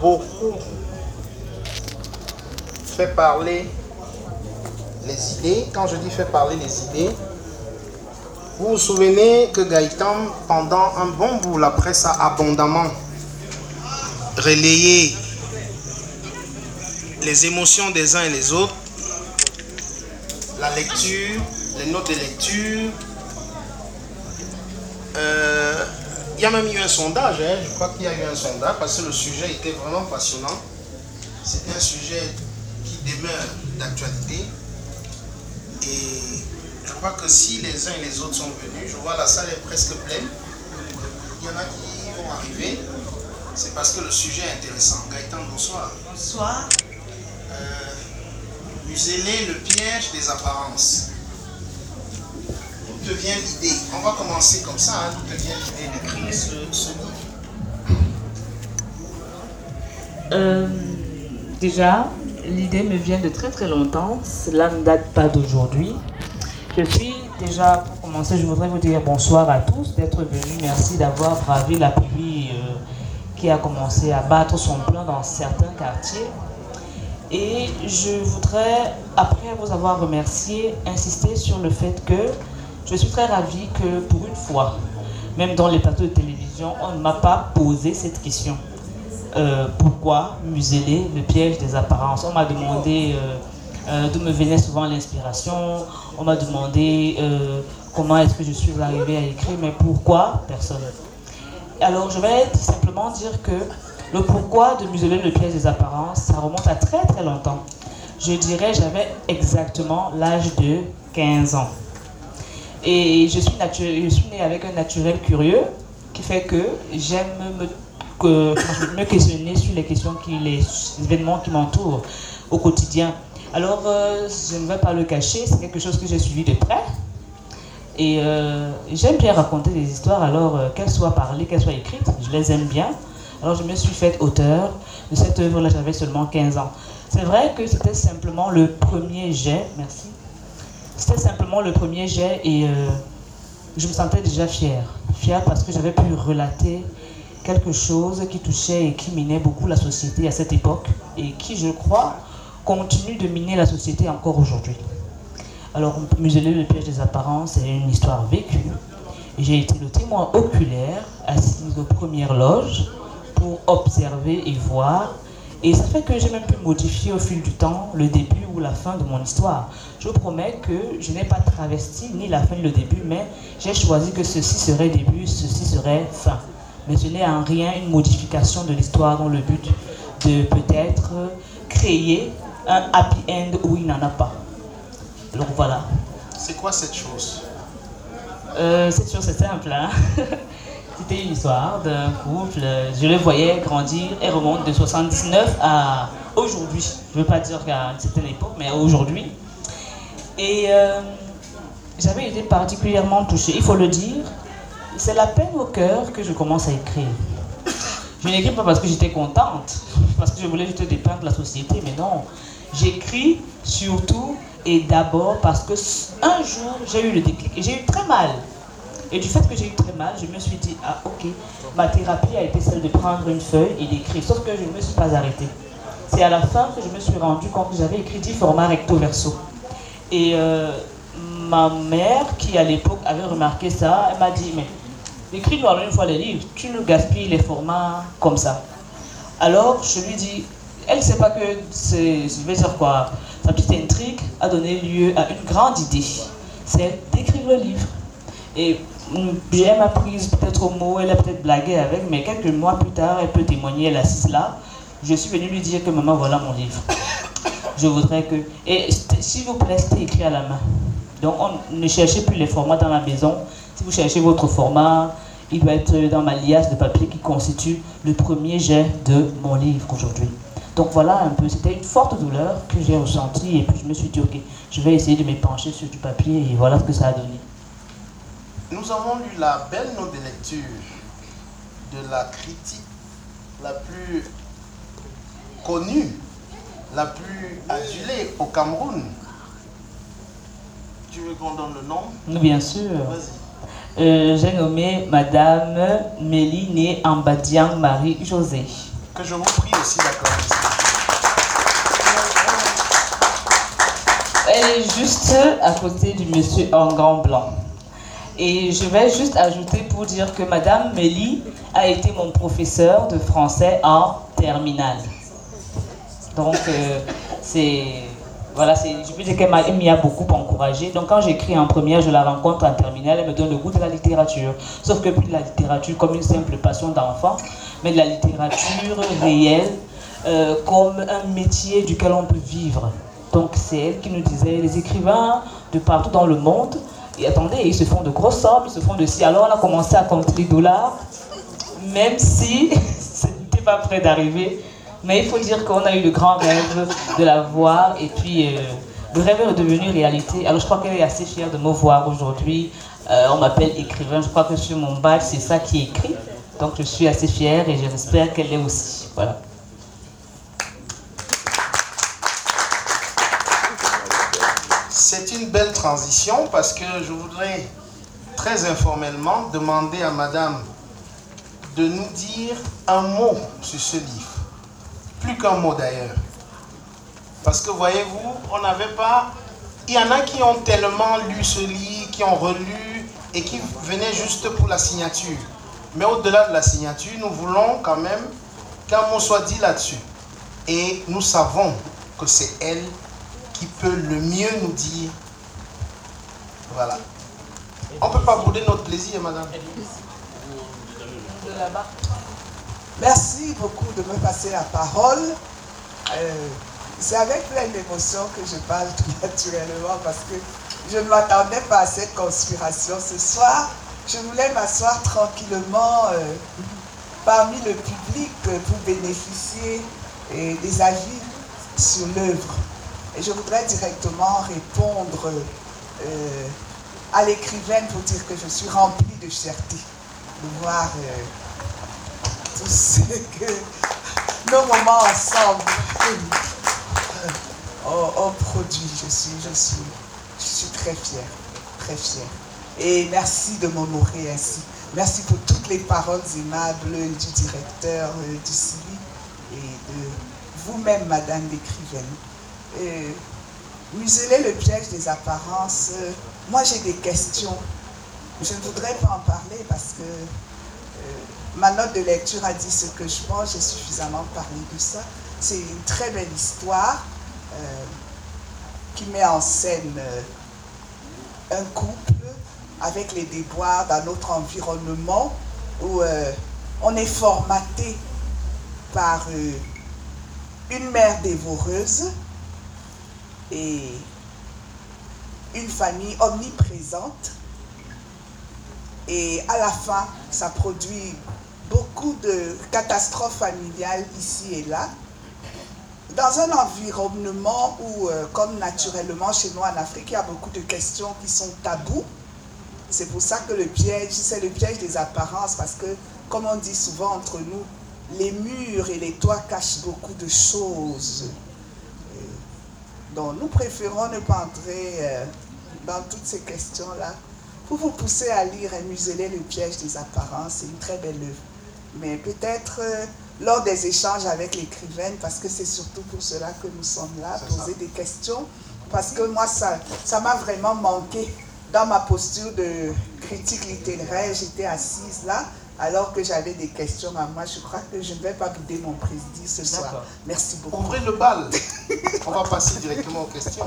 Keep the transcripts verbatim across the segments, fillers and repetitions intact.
beaucoup fait parler les idées. Quand je dis fait parler les idées, vous vous souvenez que Gaëtan, pendant un bon bout, la presse a abondamment relayé les émotions des uns et des autres, la lecture, les notes de lecture. Euh, il y a même eu un sondage, hein, je crois qu'il y a eu un sondage, parce que le sujet était vraiment passionnant. C'est un sujet qui demeure d'actualité. Et je crois que si les uns et les autres sont venus, je vois la salle est presque pleine. Il y en a qui vont arriver. C'est parce que le sujet est intéressant. Gaëtan, bonsoir. Bonsoir. Euh, museler le piège des apparences. D'où te vient l'idée? On va commencer comme ça. Hein, d'où te vient l'idée d'écrire ce, ce livre? euh, Déjà, l'idée me vient de très très longtemps. Cela ne date pas d'aujourd'hui. Je suis déjà, pour commencer, je voudrais vous dire bonsoir à tous d'être venus. Merci d'avoir bravé la pluie euh, qui a commencé à battre son plein dans certains quartiers. Et je voudrais, après vous avoir remercié, insister sur le fait que je suis très ravie que pour une fois, même dans les plateaux de télévision, on ne m'a pas posé cette question. Euh, pourquoi museler le piège des apparences? On m'a demandé euh, euh, d'où me venait souvent l'inspiration, on m'a demandé euh, comment est-ce que je suis arrivée à écrire, mais pourquoi? Personne. Alors je vais simplement dire que le pourquoi de museler le piège des apparences, ça remonte à très très longtemps. Je dirais j'avais exactement l'âge de quinze ans. Et je suis, je suis née avec un naturel curieux qui fait que j'aime me que je me questionner sur les questions, qui, les événements qui m'entourent au quotidien. Alors, euh, je ne vais pas le cacher, c'est quelque chose que j'ai suivi de près. Et euh, j'aime bien raconter des histoires, alors euh, qu'elles soient parlées, qu'elles soient écrites, je les aime bien. Alors, je me suis faite auteur de cette œuvre-là, j'avais seulement quinze ans. C'est vrai que c'était simplement le premier jet, merci. C'était simplement le premier jet et euh, je me sentais déjà fière. Fière parce que j'avais pu relater quelque chose qui touchait et qui minait beaucoup la société à cette époque et qui, je crois, continue de miner la société encore aujourd'hui. Alors, museler le piège des apparences, c'est une histoire vécue. J'ai été le témoin oculaire, assise aux premières loges, pour observer et voir. Et ça fait que j'ai même pu modifier au fil du temps le début ou la fin de mon histoire. Je vous promets que je n'ai pas travesti ni la fin ni le début, mais j'ai choisi que ceci serait début, ceci serait fin. Mais ce n'est en rien une modification de l'histoire dans le but de peut-être créer un happy end où il n'en a pas. Donc voilà. C'est quoi cette chose? euh, Cette chose, c'est simple. Hein. C'était une histoire d'un couple. Je le voyais grandir et remonte de soixante-dix-neuf à aujourd'hui. Je ne veux pas dire qu'à une certaine époque, mais à aujourd'hui. Et euh, j'avais été particulièrement touchée, il faut le dire. C'est la peine au cœur que je commence à écrire. Je n'écris pas parce que j'étais contente, parce que je voulais juste dépeindre la société, mais non. J'écris surtout et d'abord parce que un jour, j'ai eu le déclic et j'ai eu très mal. Et du fait que j'ai eu très mal, je me suis dit, ah ok, ma thérapie a été celle de prendre une feuille et d'écrire, sauf que je ne me suis pas arrêtée. C'est à la fin que je me suis rendu compte que j'avais écrit dix formats recto verso. Et euh, ma mère, qui à l'époque avait remarqué ça, elle m'a dit, mais écris-nous alors une fois les livres, tu nous gaspilles les formats comme ça. Alors je lui dis, elle ne sait pas que c'est, je vais dire quoi, sa petite intrigue a donné lieu à une grande idée, c'est d'écrire le livre. Et j'ai ma prise peut-être au mot, elle a peut-être blagué avec, mais quelques mois plus tard, elle peut témoigner, elle assise là, je suis venu lui dire que maman, voilà mon livre. Je voudrais que... Et s'il vous plaît, c'était écrit à la main. Donc on ne cherchez plus les formats dans la maison. Si vous cherchez votre format, il doit être dans ma liasse de papier qui constitue le premier jet de mon livre aujourd'hui. Donc voilà un peu, c'était une forte douleur que j'ai ressentie et puis je me suis dit, ok, je vais essayer de m'épancher sur du papier et voilà ce que ça a donné. Nous avons lu la belle note de lecture de la critique la plus connue, la plus adulée au Cameroun. Tu veux qu'on donne le nom? Bien sûr. Vas-y. Euh, j'ai nommé Madame Mélie née Ambadiang Marie-Josée. Que je vous prie aussi d'accorder ça. Elle est juste à côté du monsieur en gant blanc. Et je vais juste ajouter pour dire que Madame Mélie a été mon professeur de français en terminale. Donc, euh, c'est... Voilà, je peux dire qu'elle m'y a beaucoup encouragée. Donc, quand j'écris en première, je la rencontre en terminale, elle me donne le goût de la littérature. Sauf que plus de la littérature comme une simple passion d'enfant, mais de la littérature réelle, euh, comme un métier duquel on peut vivre. Donc, c'est elle qui nous disait, les écrivains de partout dans le monde, et attendez, ils se font de grosses sommes, ils se font de si. Alors, on a commencé à compter les dollars, même si ce n'était pas près d'arriver. Mais il faut dire qu'on a eu le grand rêve de la voir et puis euh, le rêve est devenu réalité. Alors je crois qu'elle est assez fière de me voir aujourd'hui. Euh, on m'appelle écrivain, je crois que sur mon badge c'est ça qui est écrit. Donc je suis assez fière et j'espère qu'elle l'est aussi. Voilà. C'est une belle transition parce que je voudrais très informellement demander à Madame de nous dire un mot sur ce livre. Plus qu'un mot d'ailleurs. Parce que voyez-vous, on n'avait pas... Il y en a qui ont tellement lu ce livre, qui ont relu et qui venaient juste pour la signature. Mais au-delà de la signature, nous voulons quand même qu'un mot soit dit là-dessus. Et nous savons que c'est elle qui peut le mieux nous dire. Voilà. On ne peut pas bouder notre plaisir, madame. De là-bas. Merci beaucoup de me passer la parole. Euh, c'est avec plein d'émotion que je parle tout naturellement parce que je ne m'attendais pas à cette conspiration ce soir. Je voulais m'asseoir tranquillement euh, parmi le public euh, pour bénéficier euh, des avis sur l'œuvre. Et je voudrais directement répondre euh, à l'écrivaine pour dire que je suis remplie de fierté de voir euh, tout ce que nos moments ensemble ont, ont produit. Je suis, je, suis, je suis très fière, très fière. Et merci de m'honorer ainsi. Merci pour toutes les paroles aimables du directeur euh, du C I et de vous-même, Madame l'écrivaine. Euh, museler le piège des apparences, euh, moi j'ai des questions. Je ne voudrais pas en parler parce que ma note de lecture a dit ce que je pense, j'ai suffisamment parlé de ça. C'est une très belle histoire euh, qui met en scène euh, un couple avec les déboires d'un autre environnement où euh, on est formaté par euh, une mère dévoreuse et une famille omniprésente. Et à la fin, ça produit beaucoup de catastrophes familiales ici et là, dans un environnement où, euh, comme naturellement chez nous en Afrique, il y a beaucoup de questions qui sont tabous. C'est pour ça que le piège, c'est le piège des apparences, parce que, comme on dit souvent entre nous, les murs et les toits cachent beaucoup de choses. Donc nous préférons ne pas entrer euh, dans toutes ces questions-là. Pour vous pousser à lire et museler le piège des apparences, c'est une très belle œuvre. Mais peut-être euh, lors des échanges avec l'écrivaine, parce que c'est surtout pour cela que nous sommes là, poser des questions, parce que moi, ça ça m'a vraiment manqué dans ma posture de critique littéraire. J'étais assise là, alors que j'avais des questions à moi. Je crois que je ne vais pas bouder mon président ce soir. Merci beaucoup. Ouvrez le bal. On va passer directement aux questions.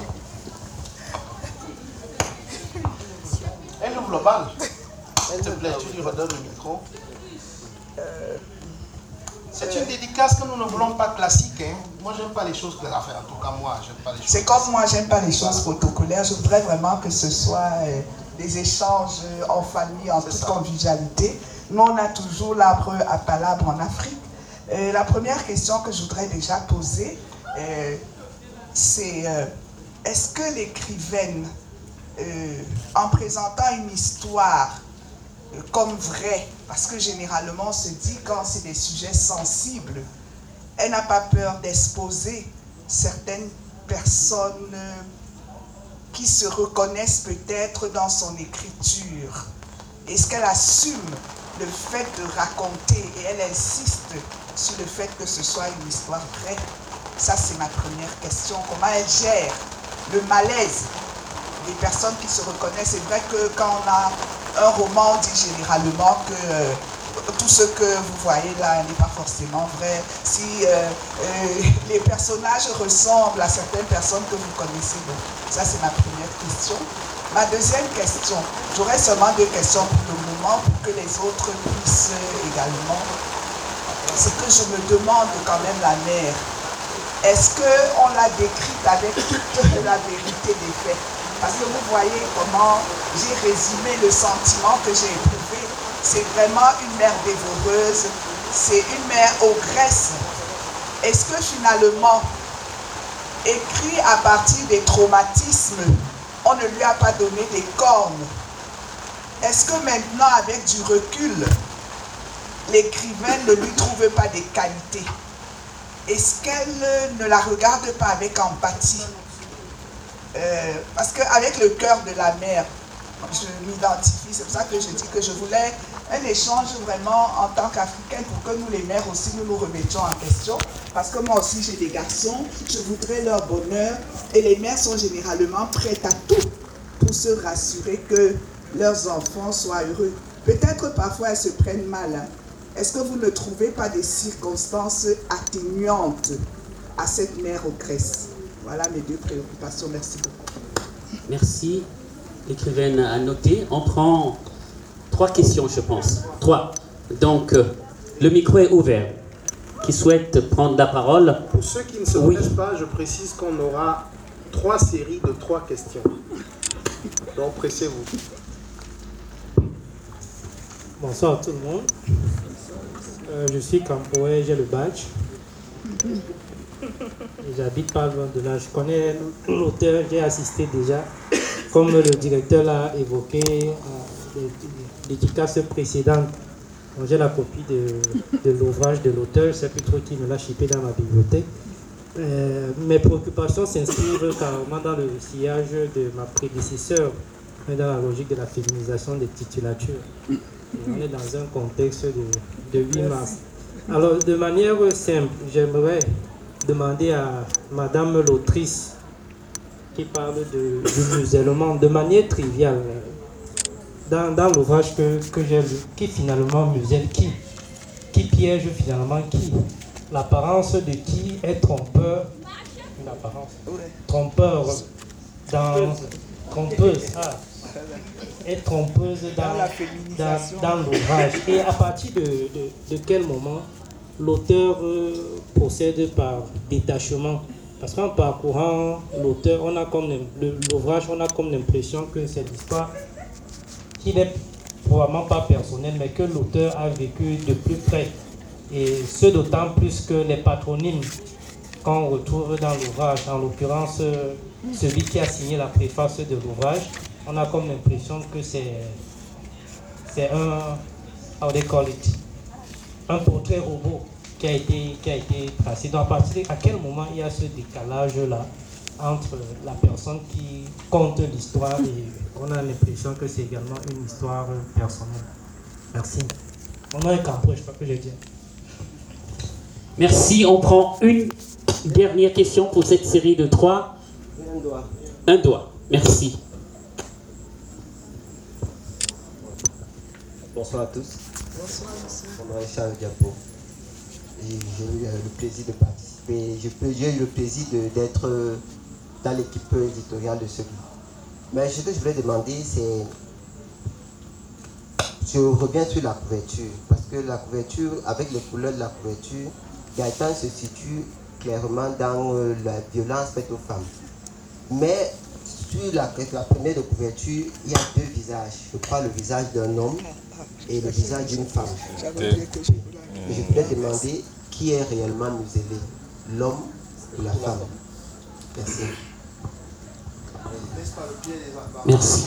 Elle ouvre le bal. S'il te plaît, tu lui redonnes le micro. Euh, C'est une dédicace que nous ne voulons pas classique. Hein. Moi, j'aime pas les choses que la faire. En tout cas, moi, j'aime pas les choses. C'est comme moi, j'aime pas les choses protocolaires. Je voudrais vraiment que ce soit euh, des échanges en famille, en toute convivialité. Nous, on a toujours l'arbre à palabre en Afrique. Euh, la première question que je voudrais déjà poser, euh, c'est euh, est-ce que l'écrivaine, euh, en présentant une histoire euh, comme vraie, parce que généralement on se dit quand c'est des sujets sensibles, elle n'a pas peur d'exposer certaines personnes euh, qui se reconnaissent peut-être dans son écriture. Est-ce qu'elle assume le fait de raconter et elle insiste sur le fait que ce soit une histoire vraie? Ça, c'est ma première question. Comment elle gère le malaise des personnes qui se reconnaissent? C'est vrai que quand on a un roman, on dit généralement que euh, tout ce que vous voyez là n'est pas forcément vrai. Si euh, euh, les personnages ressemblent à certaines personnes que vous connaissez, bon, ça c'est ma première question. Ma deuxième question, j'aurais seulement deux questions pour le moment pour que les autres puissent également. C'est que je me demande quand même la mère, est-ce qu'on l'a décrite avec toute la vérité des faits? Parce que vous voyez comment j'ai résumé le sentiment que j'ai éprouvé. C'est vraiment une mère dévoreuse, c'est une mère ogresse. Est-ce que finalement, écrit à partir des traumatismes, on ne lui a pas donné des cornes? Est-ce que maintenant, avec du recul, l'écrivain ne lui trouve pas des qualités? Est-ce qu'elle ne la regarde pas avec empathie? euh, Parce qu'avec le cœur de la mère, je m'identifie, c'est pour ça que je dis que je voulais un échange vraiment en tant qu'Africaine pour que nous les mères aussi nous nous remettions en question, parce que moi aussi j'ai des garçons, je voudrais leur bonheur et les mères sont généralement prêtes à tout pour se rassurer que leurs enfants soient heureux. Peut-être parfois elles se prennent mal. Hein. Est-ce que vous ne trouvez pas des circonstances atténuantes à cette mère ogresse? Voilà mes deux préoccupations. Merci beaucoup. Merci. L'écrivaine a noté. On prend trois questions, je pense. Trois. Donc, euh, le micro est ouvert. Qui souhaite prendre la parole? Pour ceux qui ne se Oui. connaissent pas, je précise qu'on aura trois séries de trois questions. Donc, pressez-vous. Bonsoir à tout le monde. Euh, je suis Campoé, j'ai le badge. J'habite pas loin de là. Je connais l'auteur, j'ai assisté déjà. Comme le directeur l'a évoqué, euh, l'édicace précédente. J'ai la copie de, de l'ouvrage de l'auteur, je ne sais plus trop qui me l'a chippé dans ma bibliothèque. Euh, mes préoccupations s'inscrivent carrément dans le sillage de ma prédécesseur, mais dans la logique de la féminisation des titulatures. Et on est dans un contexte de, de huit mars. Alors, de manière simple, j'aimerais demander à Madame l'autrice qui parle de, du musellement, de manière triviale, dans, dans l'ouvrage que, que j'ai lu, qui finalement muselle qui? Qui piège finalement qui? L'apparence de qui est trompeur? Une apparence. Trompeur dans... Trompeuse. Ah. Est trompeuse dans, Dans la dans, dans l'ouvrage. Et à partir de, de, de quel moment l'auteur euh, procède par détachement? Parce qu'en parcourant l'auteur, on a comme l'ouvrage, on a comme l'impression que c'est l'histoire qui n'est probablement pas personnelle, mais que l'auteur a vécu de plus près. Et ce d'autant plus que les patronymes qu'on retrouve dans l'ouvrage, en l'occurrence celui qui a signé la préface de l'ouvrage, on a comme l'impression que c'est c'est un, how they call it, un portrait robot qui a été, qui a été tracé. Donc à partir de, à quel moment il y a ce décalage-là entre la personne qui compte l'histoire et on a l'impression que c'est également une histoire personnelle. Merci. On a un campo, je sais pas que je dis. Merci. On prend une dernière question pour cette série de trois. Un doigt. Un doigt. Merci. Bonsoir à tous. Bonsoir, monsieur. Mon nom est Charles Diapo. J'ai eu le plaisir de participer. J'ai eu le plaisir d'être dans l'équipe éditoriale de ce livre. Mais ce que je voulais demander, c'est... Je reviens sur la couverture. Parce que la couverture, avec les couleurs de la couverture, Gaëtan se situe clairement dans la violence faite aux femmes. Mais sur la, la première de couverture, il y a deux visages. Je crois le visage d'un homme et le visage d'une femme. Et je voulais demander qui est réellement muselé, l'homme ou la femme. Merci. Merci.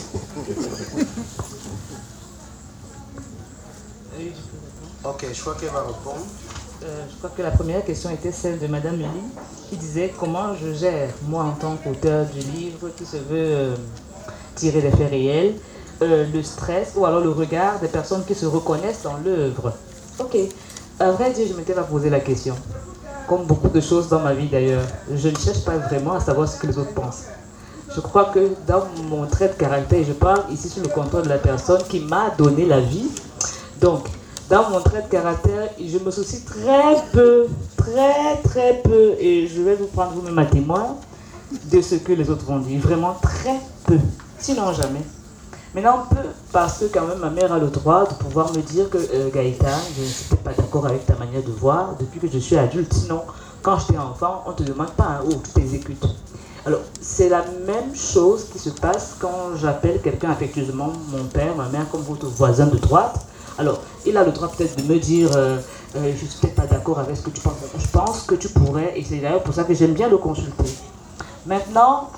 Ok, je crois qu'elle va répondre. Euh, je crois que la première question était celle de Madame Elie, qui disait comment je gère, moi en tant qu'auteur du livre qui se veut euh, tirer des faits réels, euh, le stress ou alors le regard des personnes qui se reconnaissent dans l'œuvre. Ok. À vrai dire, je ne m'étais pas posé la question. Comme beaucoup de choses dans ma vie d'ailleurs, je ne cherche pas vraiment à savoir ce que les autres pensent. Je crois que dans mon trait de caractère, je parle ici sous le contrôle de la personne qui m'a donné la vie. Donc, dans mon trait de caractère, je me soucie très peu, très très peu, et je vais vous prendre vous-même à témoin de ce que les autres vont dire. Vraiment très peu, sinon jamais. Maintenant, peu, parce que quand même ma mère a le droit de pouvoir me dire que euh, Gaëtan, je ne suis pas d'accord avec ta manière de voir depuis que je suis adulte. Sinon, quand j'étais enfant, on ne te demande pas un haut, tu t'exécutes. Alors, c'est la même chose qui se passe quand j'appelle quelqu'un affectueusement mon père, ma mère, comme votre voisin de droite. Alors, il a le droit peut-être de me dire euh, euh, je ne suis peut-être pas d'accord avec ce que tu penses. Je pense que tu pourrais, et c'est d'ailleurs pour ça que j'aime bien le consulter. Maintenant,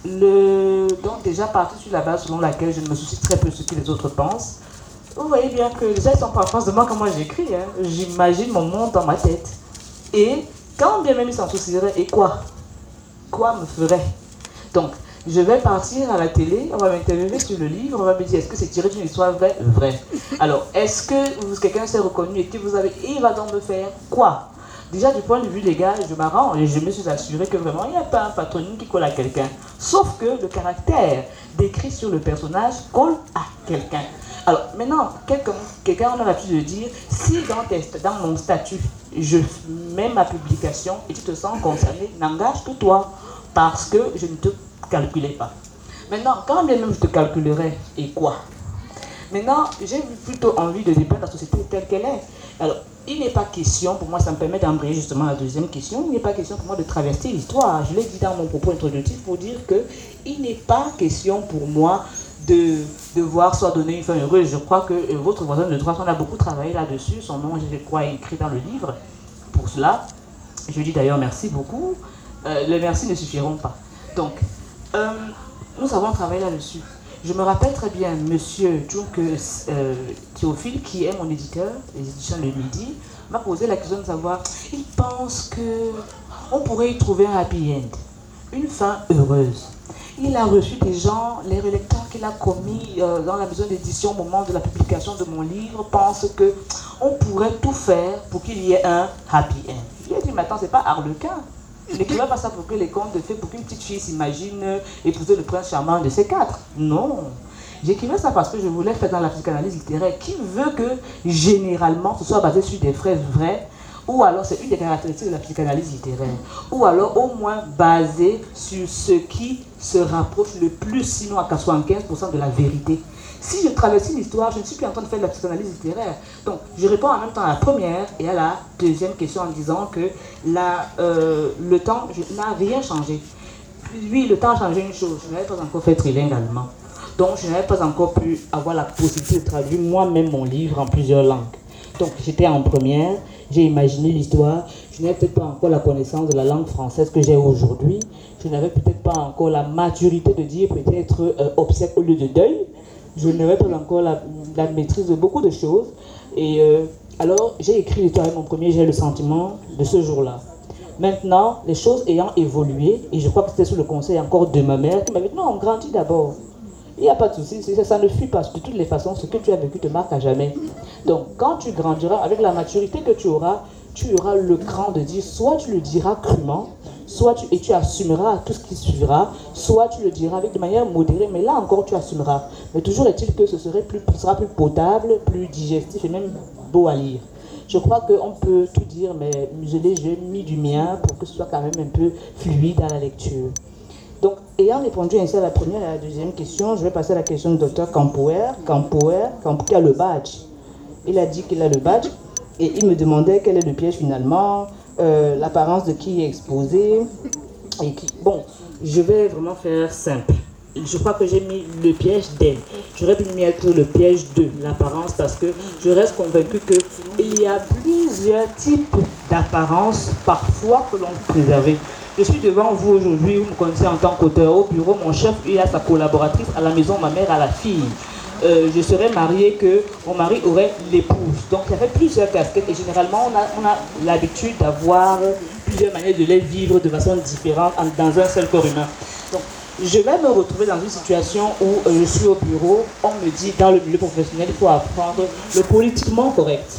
le, donc déjà parti sur la base selon laquelle je ne me soucie très peu de ce que les autres pensent. Vous voyez bien que déjà ils sont pas en face de moi quand moi j'écris. Hein. J'imagine mon monde dans ma tête. Et quand bien même ils s'en soucieraient, et quoi Quoi me ferait? Donc, je vais partir à la télé, on va m'interviewer sur le livre, on va me dire est-ce que c'est tiré d'une histoire vraie? Vraie. Alors, est-ce que quelqu'un s'est reconnu et que vous avez. Et il va donc me faire quoi? Déjà, du point de vue légal, je m'arrange et je me suis assuré que vraiment, il n'y a pas un patronyme qui colle à quelqu'un. Sauf que le caractère décrit sur le personnage colle à quelqu'un. Alors, maintenant, quelqu'un, quelqu'un a l'habitude de dire, si dans, tes, dans mon statut, je mets ma publication et tu te sens concerné, n'engage que toi, parce que je ne te calculais pas. Maintenant, quand bien même je te calculerai, et quoi? Maintenant, j'ai plutôt envie de dépeindre la société telle qu'elle est. Alors, il n'est pas question, pour moi, ça me permet d'embrayer justement la deuxième question, il n'est pas question pour moi de traverser l'histoire. Je l'ai dit dans mon propos introductif pour dire que il n'est pas question pour moi de devoir soit donner une fin heureuse. Je crois que euh, votre voisin de droite, on a beaucoup travaillé là-dessus. Son nom, je crois, est écrit dans le livre. Pour cela, je dis d'ailleurs merci beaucoup. Euh, les merci ne suffiront pas. Donc, euh, nous avons travaillé là-dessus. Je me rappelle très bien, monsieur Djouk euh, Théophile, qui est mon éditeur, les éditions de Midi, m'a posé la question de savoir, il pense qu'on pourrait y trouver un happy end, une fin heureuse. Il a reçu des gens, les relecteurs qu'il a commis euh, dans la maison d'édition au moment de la publication de mon livre pensent qu'on pourrait tout faire pour qu'il y ait un happy end. Je lui ai dit, mais attends, c'est pas Harlequin. Je n'écrivais pas ça pour que les contes de fées, pour qu'une petite fille s'imagine épouser le prince charmant de ces quatre. Non. J'écrivais ça parce que je voulais faire dans la psychanalyse littéraire qui veut que, généralement, ce soit basé sur des faits vrais, ou alors c'est une des caractéristiques de la psychanalyse littéraire, ou alors au moins basé sur ce qui se rapproche le plus, sinon à quatre-vingt-quinze pour cent de la vérité. Si je traverse l'histoire, je ne suis plus en train de faire de la psychanalyse littéraire. Donc, je réponds en même temps à la première et à la deuxième question en disant que la, euh, le temps n'a rien changé. Oui, le temps a changé une chose. Je n'avais pas encore fait trilingue allemand. Donc, je n'avais pas encore pu avoir la possibilité de traduire moi-même mon livre en plusieurs langues. Donc, j'étais en première, j'ai imaginé l'histoire. Je n'avais peut-être pas encore la connaissance de la langue française que j'ai aujourd'hui. Je n'avais peut-être pas encore la maturité de dire peut-être euh, obsèque au lieu de deuil. Je n'avais pas encore la, la maîtrise de beaucoup de choses. Et euh, alors, j'ai écrit l'histoire avec mon premier, j'ai le sentiment de ce jour-là. Maintenant, les choses ayant évolué, et je crois que c'était sous le conseil encore de ma mère, qui m'avait dit, non, on grandit d'abord. Il n'y a pas de souci, ça ne fuit pas. De toutes les façons, ce que tu as vécu te marque à jamais. Donc, quand tu grandiras, avec la maturité que tu auras, tu auras le cran de dire, soit tu le diras crûment, soit tu, et tu assumeras tout ce qui suivra, soit tu le diras avec de manière modérée, mais là encore tu assumeras. Mais toujours est-il que ce serait plus, ce sera plus potable, plus digestif et même beau à lire. Je crois qu'on peut tout dire, mais muselé, j'ai mis du mien pour que ce soit quand même un peu fluide à la lecture. Donc, ayant répondu ainsi à la première et à la deuxième question, je vais passer à la question du docteur Campoer, Campoer, qui a le badge. Il a dit qu'il a le badge et il me demandait quel est le piège finalement, euh, l'apparence de qui est exposé. Et qui... Bon, je vais vraiment faire simple. Je crois que j'ai mis le piège d'elle. J'aurais pu mettre le piège de l'apparence parce que je reste convaincu qu'il y a plusieurs types d'apparences parfois que l'on peut préserver. Je suis devant vous aujourd'hui, vous me connaissez en tant qu'auteur. Au bureau, mon chef, il a sa collaboratrice, à la maison, ma mère a la fille. Euh, je serais mariée que mon mari aurait l'épouse. Donc il y avait plusieurs casquettes et généralement on a, on a l'habitude d'avoir plusieurs manières de les vivre de façon différente dans un seul corps humain. Donc je vais me retrouver dans une situation où euh, je suis au bureau, on me dit dans le milieu professionnel il faut apprendre le politiquement correct.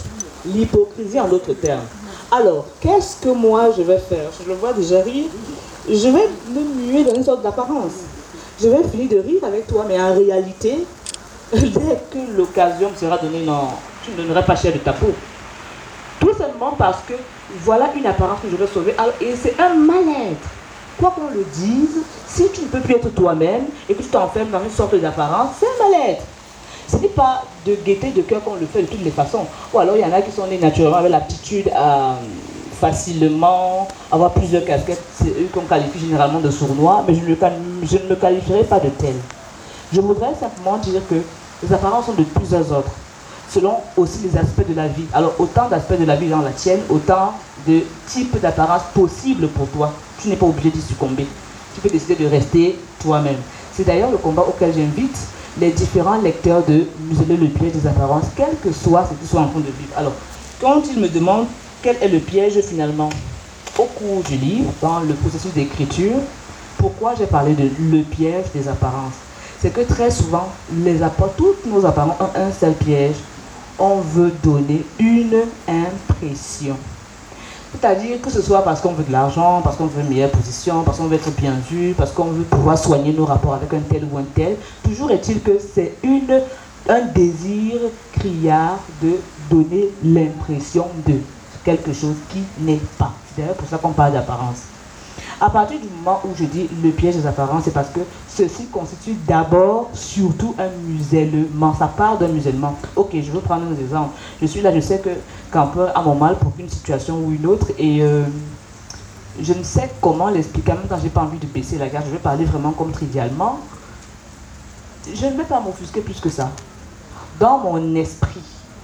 l'hypocrisie en d'autres termes. Alors, qu'est-ce que moi je vais faire? Je le vois déjà rire. Je vais me muer dans une sorte d'apparence. Je vais finir de rire avec toi, mais en réalité, dès que l'occasion me sera donnée, non, tu ne donneras pas cher de ta peau. Tout simplement parce que voilà une apparence que je vais sauver. Alors, et c'est un mal-être. Quoi qu'on le dise, si tu ne peux plus être toi-même et que tu t'enfermes dans une sorte d'apparence, c'est un mal-être. Ce n'est pas de gaieté de cœur qu'on le fait de toutes les façons. Ou alors il y en a qui sont nés naturellement avec l'aptitude à facilement avoir plusieurs casquettes. C'est eux qu'on qualifie généralement de sournois, mais je ne, je ne me qualifierai pas de tel. Je voudrais simplement dire que les apparences sont de plusieurs ordres, selon aussi les aspects de la vie. Alors autant d'aspects de la vie dans la tienne, autant de types d'apparences possibles pour toi. Tu n'es pas obligé d'y succomber. Tu peux décider de rester toi-même. C'est d'ailleurs le combat auquel j'invite les différents lecteurs de museler le piège des apparences, quel que soit ce qu'ils sont en train de vivre. Alors, quand ils me demandent quel est le piège finalement, au cours du livre, dans le processus d'écriture, pourquoi j'ai parlé de le piège des apparences? C'est que très souvent, les apparences, toutes nos apparences ont un seul piège. On veut donner une impression. C'est-à-dire que ce soit parce qu'on veut de l'argent, parce qu'on veut une meilleure position, parce qu'on veut être bien vu, parce qu'on veut pouvoir soigner nos rapports avec un tel ou un tel. Toujours est-il que c'est une, un désir criard de donner l'impression de quelque chose qui n'est pas. C'est d'ailleurs pour ça qu'on parle d'apparence. À partir du moment où je dis le piège des apparences, c'est parce que ceci constitue d'abord, surtout un musellement. Ça part d'un musellement. Ok, je veux prendre un exemple. Je suis là, je sais que Camper a mon mal pour une situation ou une autre et euh, je ne sais comment l'expliquer. Même quand je n'ai pas envie de baisser la garde, je vais parler vraiment comme trivialement. Je ne vais pas m'offusquer plus que ça. Dans mon esprit,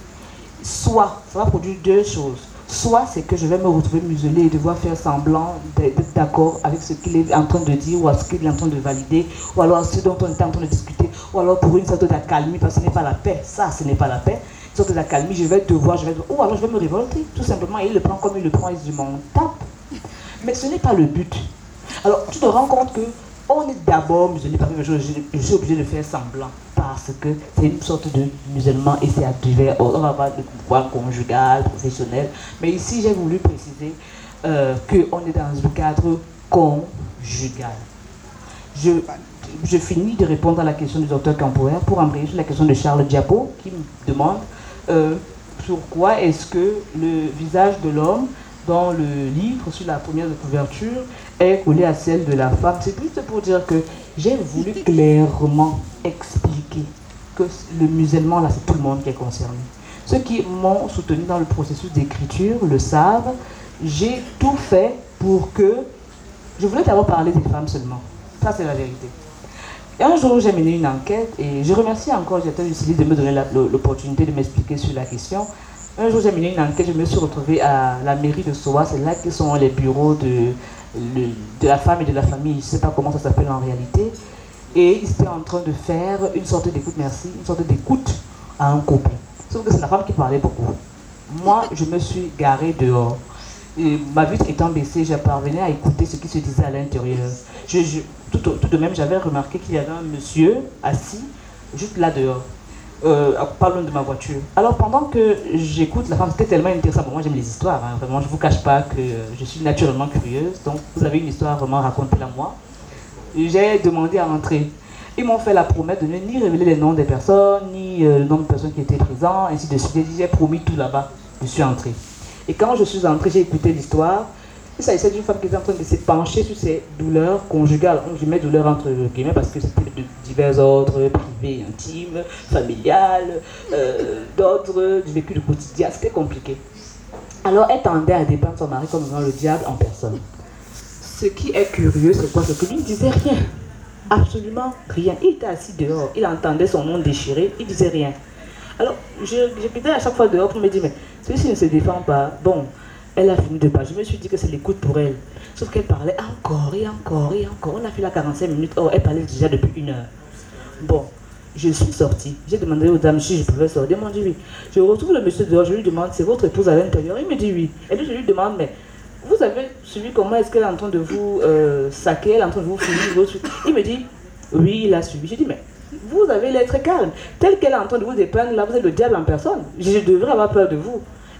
soit, ça va produire deux choses. Soit c'est que je vais me retrouver muselé et devoir faire semblant d'être d'accord avec ce qu'il est en train de dire ou à ce qu'il est en train de valider, ou alors ce dont on est en train de discuter, ou alors pour une sorte d'accalmie, parce que ce n'est pas la paix. Ça, ce n'est pas la paix. Une sorte d'accalmie, je vais devoir, je vais devoir, ou alors je vais me révolter, tout simplement, et il le prend comme il le prend, il se dit, m'en tape. Mais ce n'est pas le but. Alors, tu te rends compte que on est d'abord muselé parce que je, je, je suis obligé de faire semblant. Parce que c'est une sorte de musellement et c'est à divers. On va avoir le pouvoir conjugal, professionnel. Mais ici, j'ai voulu préciser euh, qu'on est dans un cadre conjugal. Je, je finis de répondre à la question du docteur Campoer pour embrayer sur la question de Charles Diapo qui me demande euh, pourquoi est-ce que le visage de l'homme dans le livre, sur la première de couverture, est collé à celle de la femme. C'est juste pour dire que j'ai voulu clairement expliquer que le musellement, là, c'est tout le monde qui est concerné. Ceux qui m'ont soutenu dans le processus d'écriture le savent. J'ai tout fait pour que... Je voulais d'abord parler des femmes seulement. Ça, c'est la vérité. Et un jour, j'ai mené une enquête et je remercie encore le directeur du C I D de me donner l'opportunité de m'expliquer sur la question. Un jour, j'ai mené une enquête, je me suis retrouvée à la mairie de Soa. C'est là que sont les bureaux de, de, de la femme et de la famille. Je ne sais pas comment ça s'appelle en réalité. Et ils étaient en train de faire une sorte d'écoute, merci, une sorte d'écoute à un couple. Sauf que c'est la femme qui parlait beaucoup. Moi, je me suis garée dehors. Et ma vitre étant baissée, je parvenais à écouter ce qui se disait à l'intérieur. Je, je, tout, tout de même, j'avais remarqué qu'il y avait un monsieur assis juste là dehors. Euh, pas loin de ma voiture. Alors pendant que j'écoute la femme, c'était tellement intéressant. Bon, moi j'aime les histoires, hein. Vraiment, je ne vous cache pas que je suis naturellement curieuse. Donc vous avez une histoire, vraiment racontez-la moi. J'ai demandé à entrer. Ils m'ont fait la promesse de ne ni révéler les noms des personnes, ni euh, le nombre de personnes qui étaient présentes, ainsi de suite. J'ai promis tout là-bas. Je suis entrée. Et quand je suis entrée, j'ai écouté l'histoire. Il s'agissait d'une femme qui était en train de se pencher sur ses douleurs conjugales. Donc, je mets douleurs entre guillemets parce que c'était de divers ordres, privés, intimes, familiales, euh, d'ordre du vécu du quotidien. C'était compliqué. Alors, elle tendait à dépeindre son mari comme étant le diable en personne. Ce qui est curieux, c'est quoi? C'est que lui ne disait rien. Absolument rien. Il était assis dehors. Il entendait son nom déchiré. Il ne disait rien. Alors, je, je quittais à chaque fois dehors pour me dire, mais celui-ci ne se défend pas. Bon. Elle a fini de parler. Je me suis dit que c'est l'écoute pour elle. Sauf qu'elle parlait encore et encore et encore. On a fait la quarante-cinq minutes. Oh, elle parlait déjà depuis une heure. Bon, je suis sortie. J'ai demandé aux dames si je pouvais sortir. Ils m'ont dit oui. Je retrouve le monsieur dehors. Je lui demande, c'est votre épouse à l'intérieur? Il me dit oui. Et puis je lui demande, mais vous avez suivi comment est-ce qu'elle est en train de vous euh, saquer, elle est en train de vous finir votre... Il me dit, oui, il a suivi. J'ai dit, mais vous avez l'air très calme. Tel qu'elle est en train de vous dépeindre, là, vous êtes le diable en personne. Je devrais avoir peur de vous.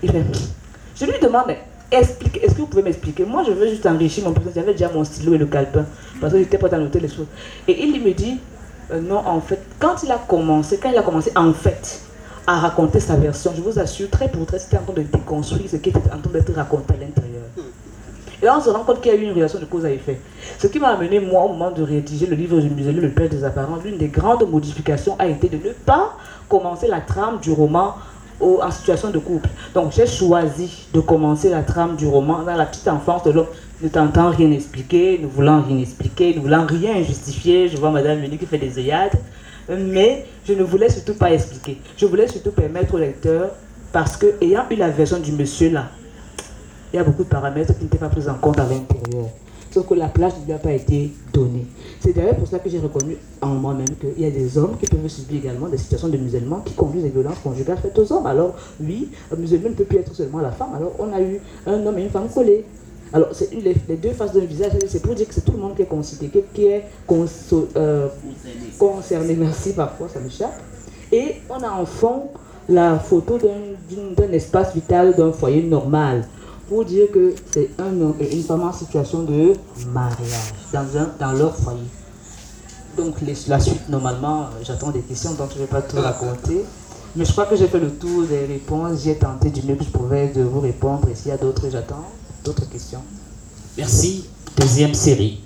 Il fait, je lui demande, explique, est-ce que vous pouvez m'expliquer? Moi, je veux juste enrichir mon personnage. J'avais déjà mon stylo et le calepin, parce que j'étais pas à noter les choses. Et il me dit, euh, non, en fait, quand il a commencé, quand il a commencé, en fait, à raconter sa version, je vous assure, très pour très, c'était en train de déconstruire ce qui était en train d'être raconté à l'intérieur. Et là, on se rend compte qu'il y a eu une relation de cause à effet. Ce qui m'a amené, moi, au moment de rédiger le livre du Muselé, Le Père des Apparences, l'une des grandes modifications a été de ne pas commencer la trame du roman au, en situation de couple. Donc, j'ai choisi de commencer la trame du roman dans la petite enfance de l'homme, ne tentant rien expliquer, ne voulant rien expliquer, ne voulant rien justifier. Je vois Madame Menu qui fait des œillades. Mais je ne voulais surtout pas expliquer. Je voulais surtout permettre au lecteur, parce que, ayant eu la version du monsieur là, il y a beaucoup de paramètres qui n'étaient pas pris en compte à l'intérieur. Sauf que la place ne lui a pas été donnée. C'est d'ailleurs pour ça que j'ai reconnu en moi-même qu'il y a des hommes qui peuvent subir également des situations de musulmans qui conduisent des violences conjugales faites aux hommes. Alors, oui, un musulman ne peut plus être seulement la femme. Alors, on a eu un homme et une femme collés. Alors, c'est les, les deux faces d'un visage, c'est pour dire que c'est tout le monde qui est considéré, qui est conso, euh, concerné. Merci, parfois, ça m'échappe. Et on a en fond la photo d'un, d'un espace vital d'un foyer normal, pour dire que c'est un homme et une femme en situation de mariage dans, un, dans leur foyer. Donc les, la suite, normalement, j'attends des questions, donc je ne vais pas tout raconter. Mais je crois que j'ai fait le tour des réponses, j'ai tenté du mieux que je pouvais de vous répondre. Et s'il y a d'autres, j'attends d'autres questions. Merci. Deuxième série.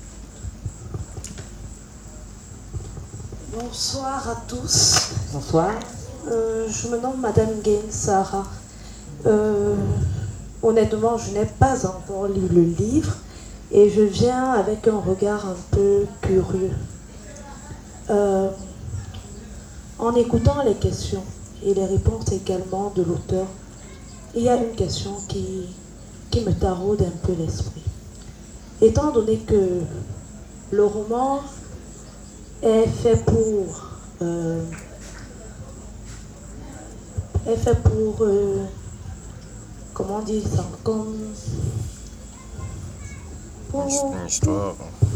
Bonsoir à tous. Bonsoir. Euh, je me nomme Madame Gain Sarah. Euh, honnêtement, je n'ai pas encore lu le livre et je viens avec un regard un peu curieux. Euh, en écoutant les questions et les réponses également de l'auteur, il y a une question qui, qui me taraude un peu l'esprit. Étant donné que le roman est fait pour... Euh, est fait pour... Euh, comment dire ça? Comme... Pour... Histoire.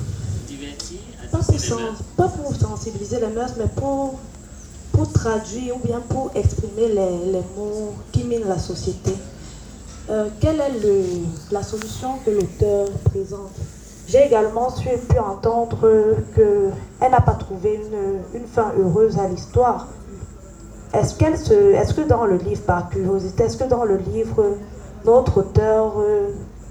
Pas pour, sens, pas pour sensibiliser les mœurs, mais pour, pour traduire ou bien pour exprimer les, les mots qui minent la société. Euh, quelle est le, la solution que l'auteur présente? J'ai également su, pu entendre qu'elle n'a pas trouvé une, une fin heureuse à l'histoire. Est-ce qu'elle se, est-ce que dans le livre, par curiosité, est-ce que dans le livre, notre auteur euh,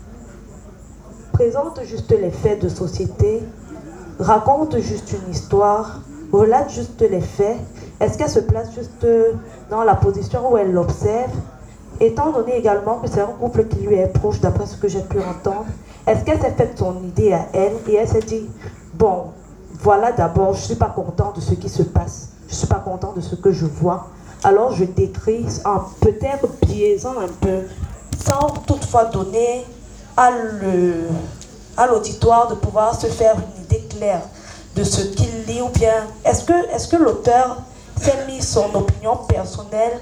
présente juste les faits de société, raconte juste une histoire, relate juste les faits? Est-ce qu'elle se place juste dans la position où elle l'observe? Étant donné également que c'est un couple qui lui est proche, d'après ce que j'ai pu entendre, est-ce qu'elle s'est fait son idée à elle et elle s'est dit, bon, voilà d'abord, je ne suis pas content de ce qui se passe, je ne suis pas content de ce que je vois, alors je décris en peut-être biaisant un peu, sans toutefois donner à, le, à l'auditoire de pouvoir se faire une idée claire de ce qu'il lit, ou bien est-ce que, est-ce que l'auteur s'est mis son opinion personnelle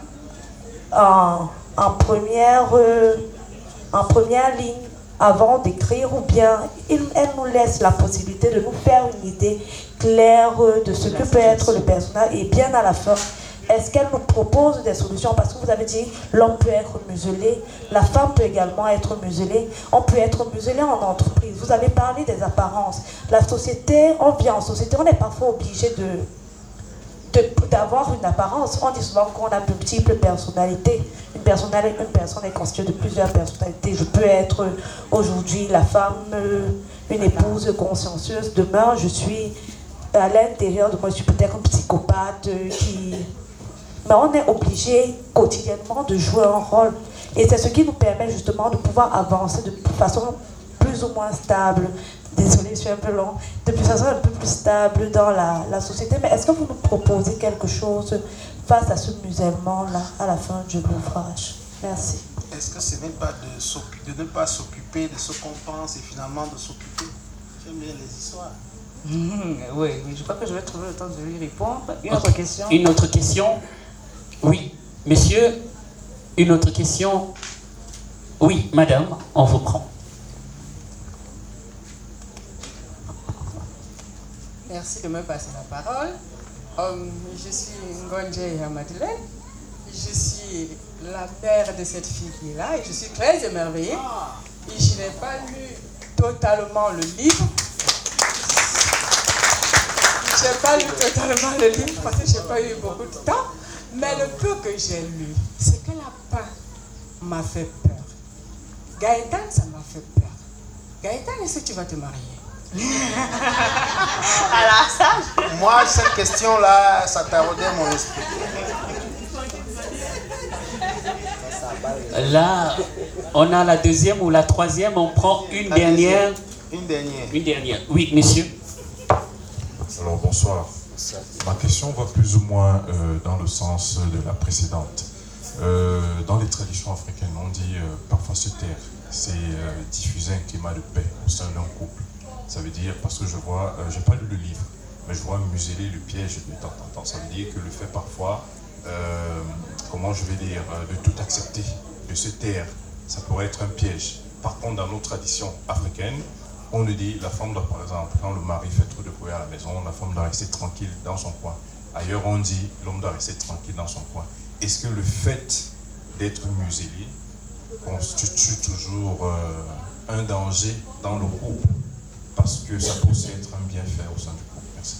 en, en, première, euh, en première ligne avant d'écrire, ou bien il, elle nous laisse la possibilité de nous faire une idée claire de ce que peut être le personnage, et bien à la fin, est-ce qu'elle nous propose des solutions? Parce que vous avez dit, l'homme peut être muselé, la femme peut également être muselée, on peut être muselé en entreprise. Vous avez parlé des apparences. La société, on vit en société, on est parfois obligé de, de, d'avoir une apparence. On dit souvent qu'on a de multiples personnalités. Une personne, une personne est constituée de plusieurs personnalités. Je peux être aujourd'hui la femme, une épouse consciencieuse. Demain, je suis à l'intérieur de moi, je suis peut-être un psychopathe qui... Mais on est obligé quotidiennement de jouer un rôle. Et c'est ce qui nous permet justement de pouvoir avancer de façon plus ou moins stable. Désolée, je suis un peu long. De façon un peu plus stable dans la, la société. Mais est-ce que vous nous proposez quelque chose face à ce musellement-là à la fin de l'ouvrage? Merci. Est-ce que ce n'est pas de, de ne pas s'occuper de ce qu'on pense et finalement de s'occuper? J'aime bien les histoires. Mmh, oui, oui, je crois que je vais trouver le temps de lui répondre. Une autre question? Une autre question? Oui, monsieur, une autre question? Oui, madame, on vous prend. Merci de me passer la parole. Um, je suis Ngonje Madeleine. Je suis la mère de cette fille qui est là et je suis très émerveillée. Et je n'ai pas lu totalement le livre. Je n'ai pas lu totalement le livre parce que je n'ai pas eu beaucoup de temps. Mais le peu que j'ai lu, ce qu'elle a peint m'a fait peur. Gaëtan, ça m'a fait peur. Gaëtan, est-ce que tu vas te marier? Alors ça, moi, cette question-là, ça taraudait mon esprit. Là, on a la deuxième ou la troisième, on prend une La dernière. deuxième. Une dernière. Une dernière. Oui, monsieur. Alors, bonsoir. Ma question va plus ou moins euh, dans le sens de la précédente. Euh, dans les traditions africaines, on dit euh, parfois se taire, c'est euh, diffuser un climat de paix au sein d'un couple. Ça veut dire, parce que je vois, euh, j'ai pas lu le livre, mais je vois museler le piège de temps en temps. Ça veut dire que le fait parfois, euh, comment je vais dire, euh, de tout accepter, de se taire, ça pourrait être un piège. Par contre, dans nos traditions africaines, on nous dit, la femme doit, par exemple, quand le mari fait trop de bruit à la maison, la femme doit rester tranquille dans son coin. Ailleurs, on dit, l'homme doit rester tranquille dans son coin. Est-ce que le fait d'être muselé constitue toujours euh, un danger dans le couple? Parce que ça peut aussi être un bienfait au sein du couple. Merci.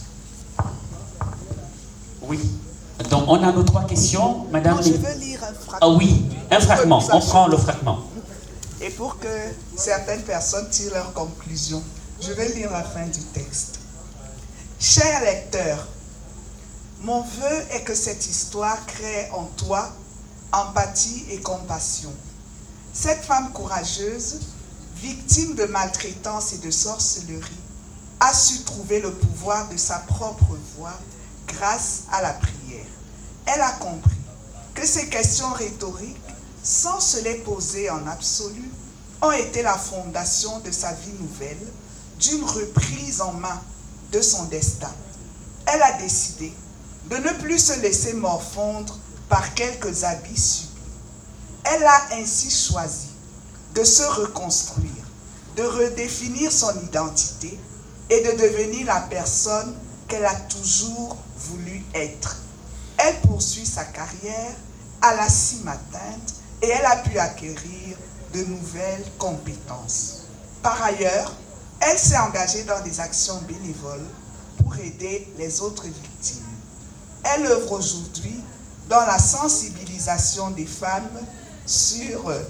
Oui. Donc, on a nos trois questions. Madame... Non, je veux lire un fragment. Ah oui, un fragment. On prend le fragment. Et pour que certaines personnes tirent leurs conclusions, je vais lire la fin du texte. Cher lecteur, mon vœu est que cette histoire crée en toi empathie et compassion. Cette femme courageuse, victime de maltraitance et de sorcellerie, a su trouver le pouvoir de sa propre voix grâce à la prière. Elle a compris que ces questions rhétoriques, sans se les poser en absolu, ont été la fondation de sa vie nouvelle, d'une reprise en main de son destin. Elle a décidé de ne plus se laisser morfondre par quelques habits subis. Elle a ainsi choisi de se reconstruire, de redéfinir son identité et de devenir la personne qu'elle a toujours voulu être. Elle poursuit sa carrière à la cime atteinte et elle a pu acquérir de nouvelles compétences. Par ailleurs, elle s'est engagée dans des actions bénévoles pour aider les autres victimes. Elle œuvre aujourd'hui dans la sensibilisation des femmes sur, euh,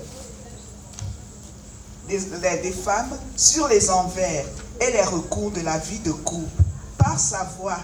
des, des femmes sur les envers et les recours de la vie de couple. Par sa voix,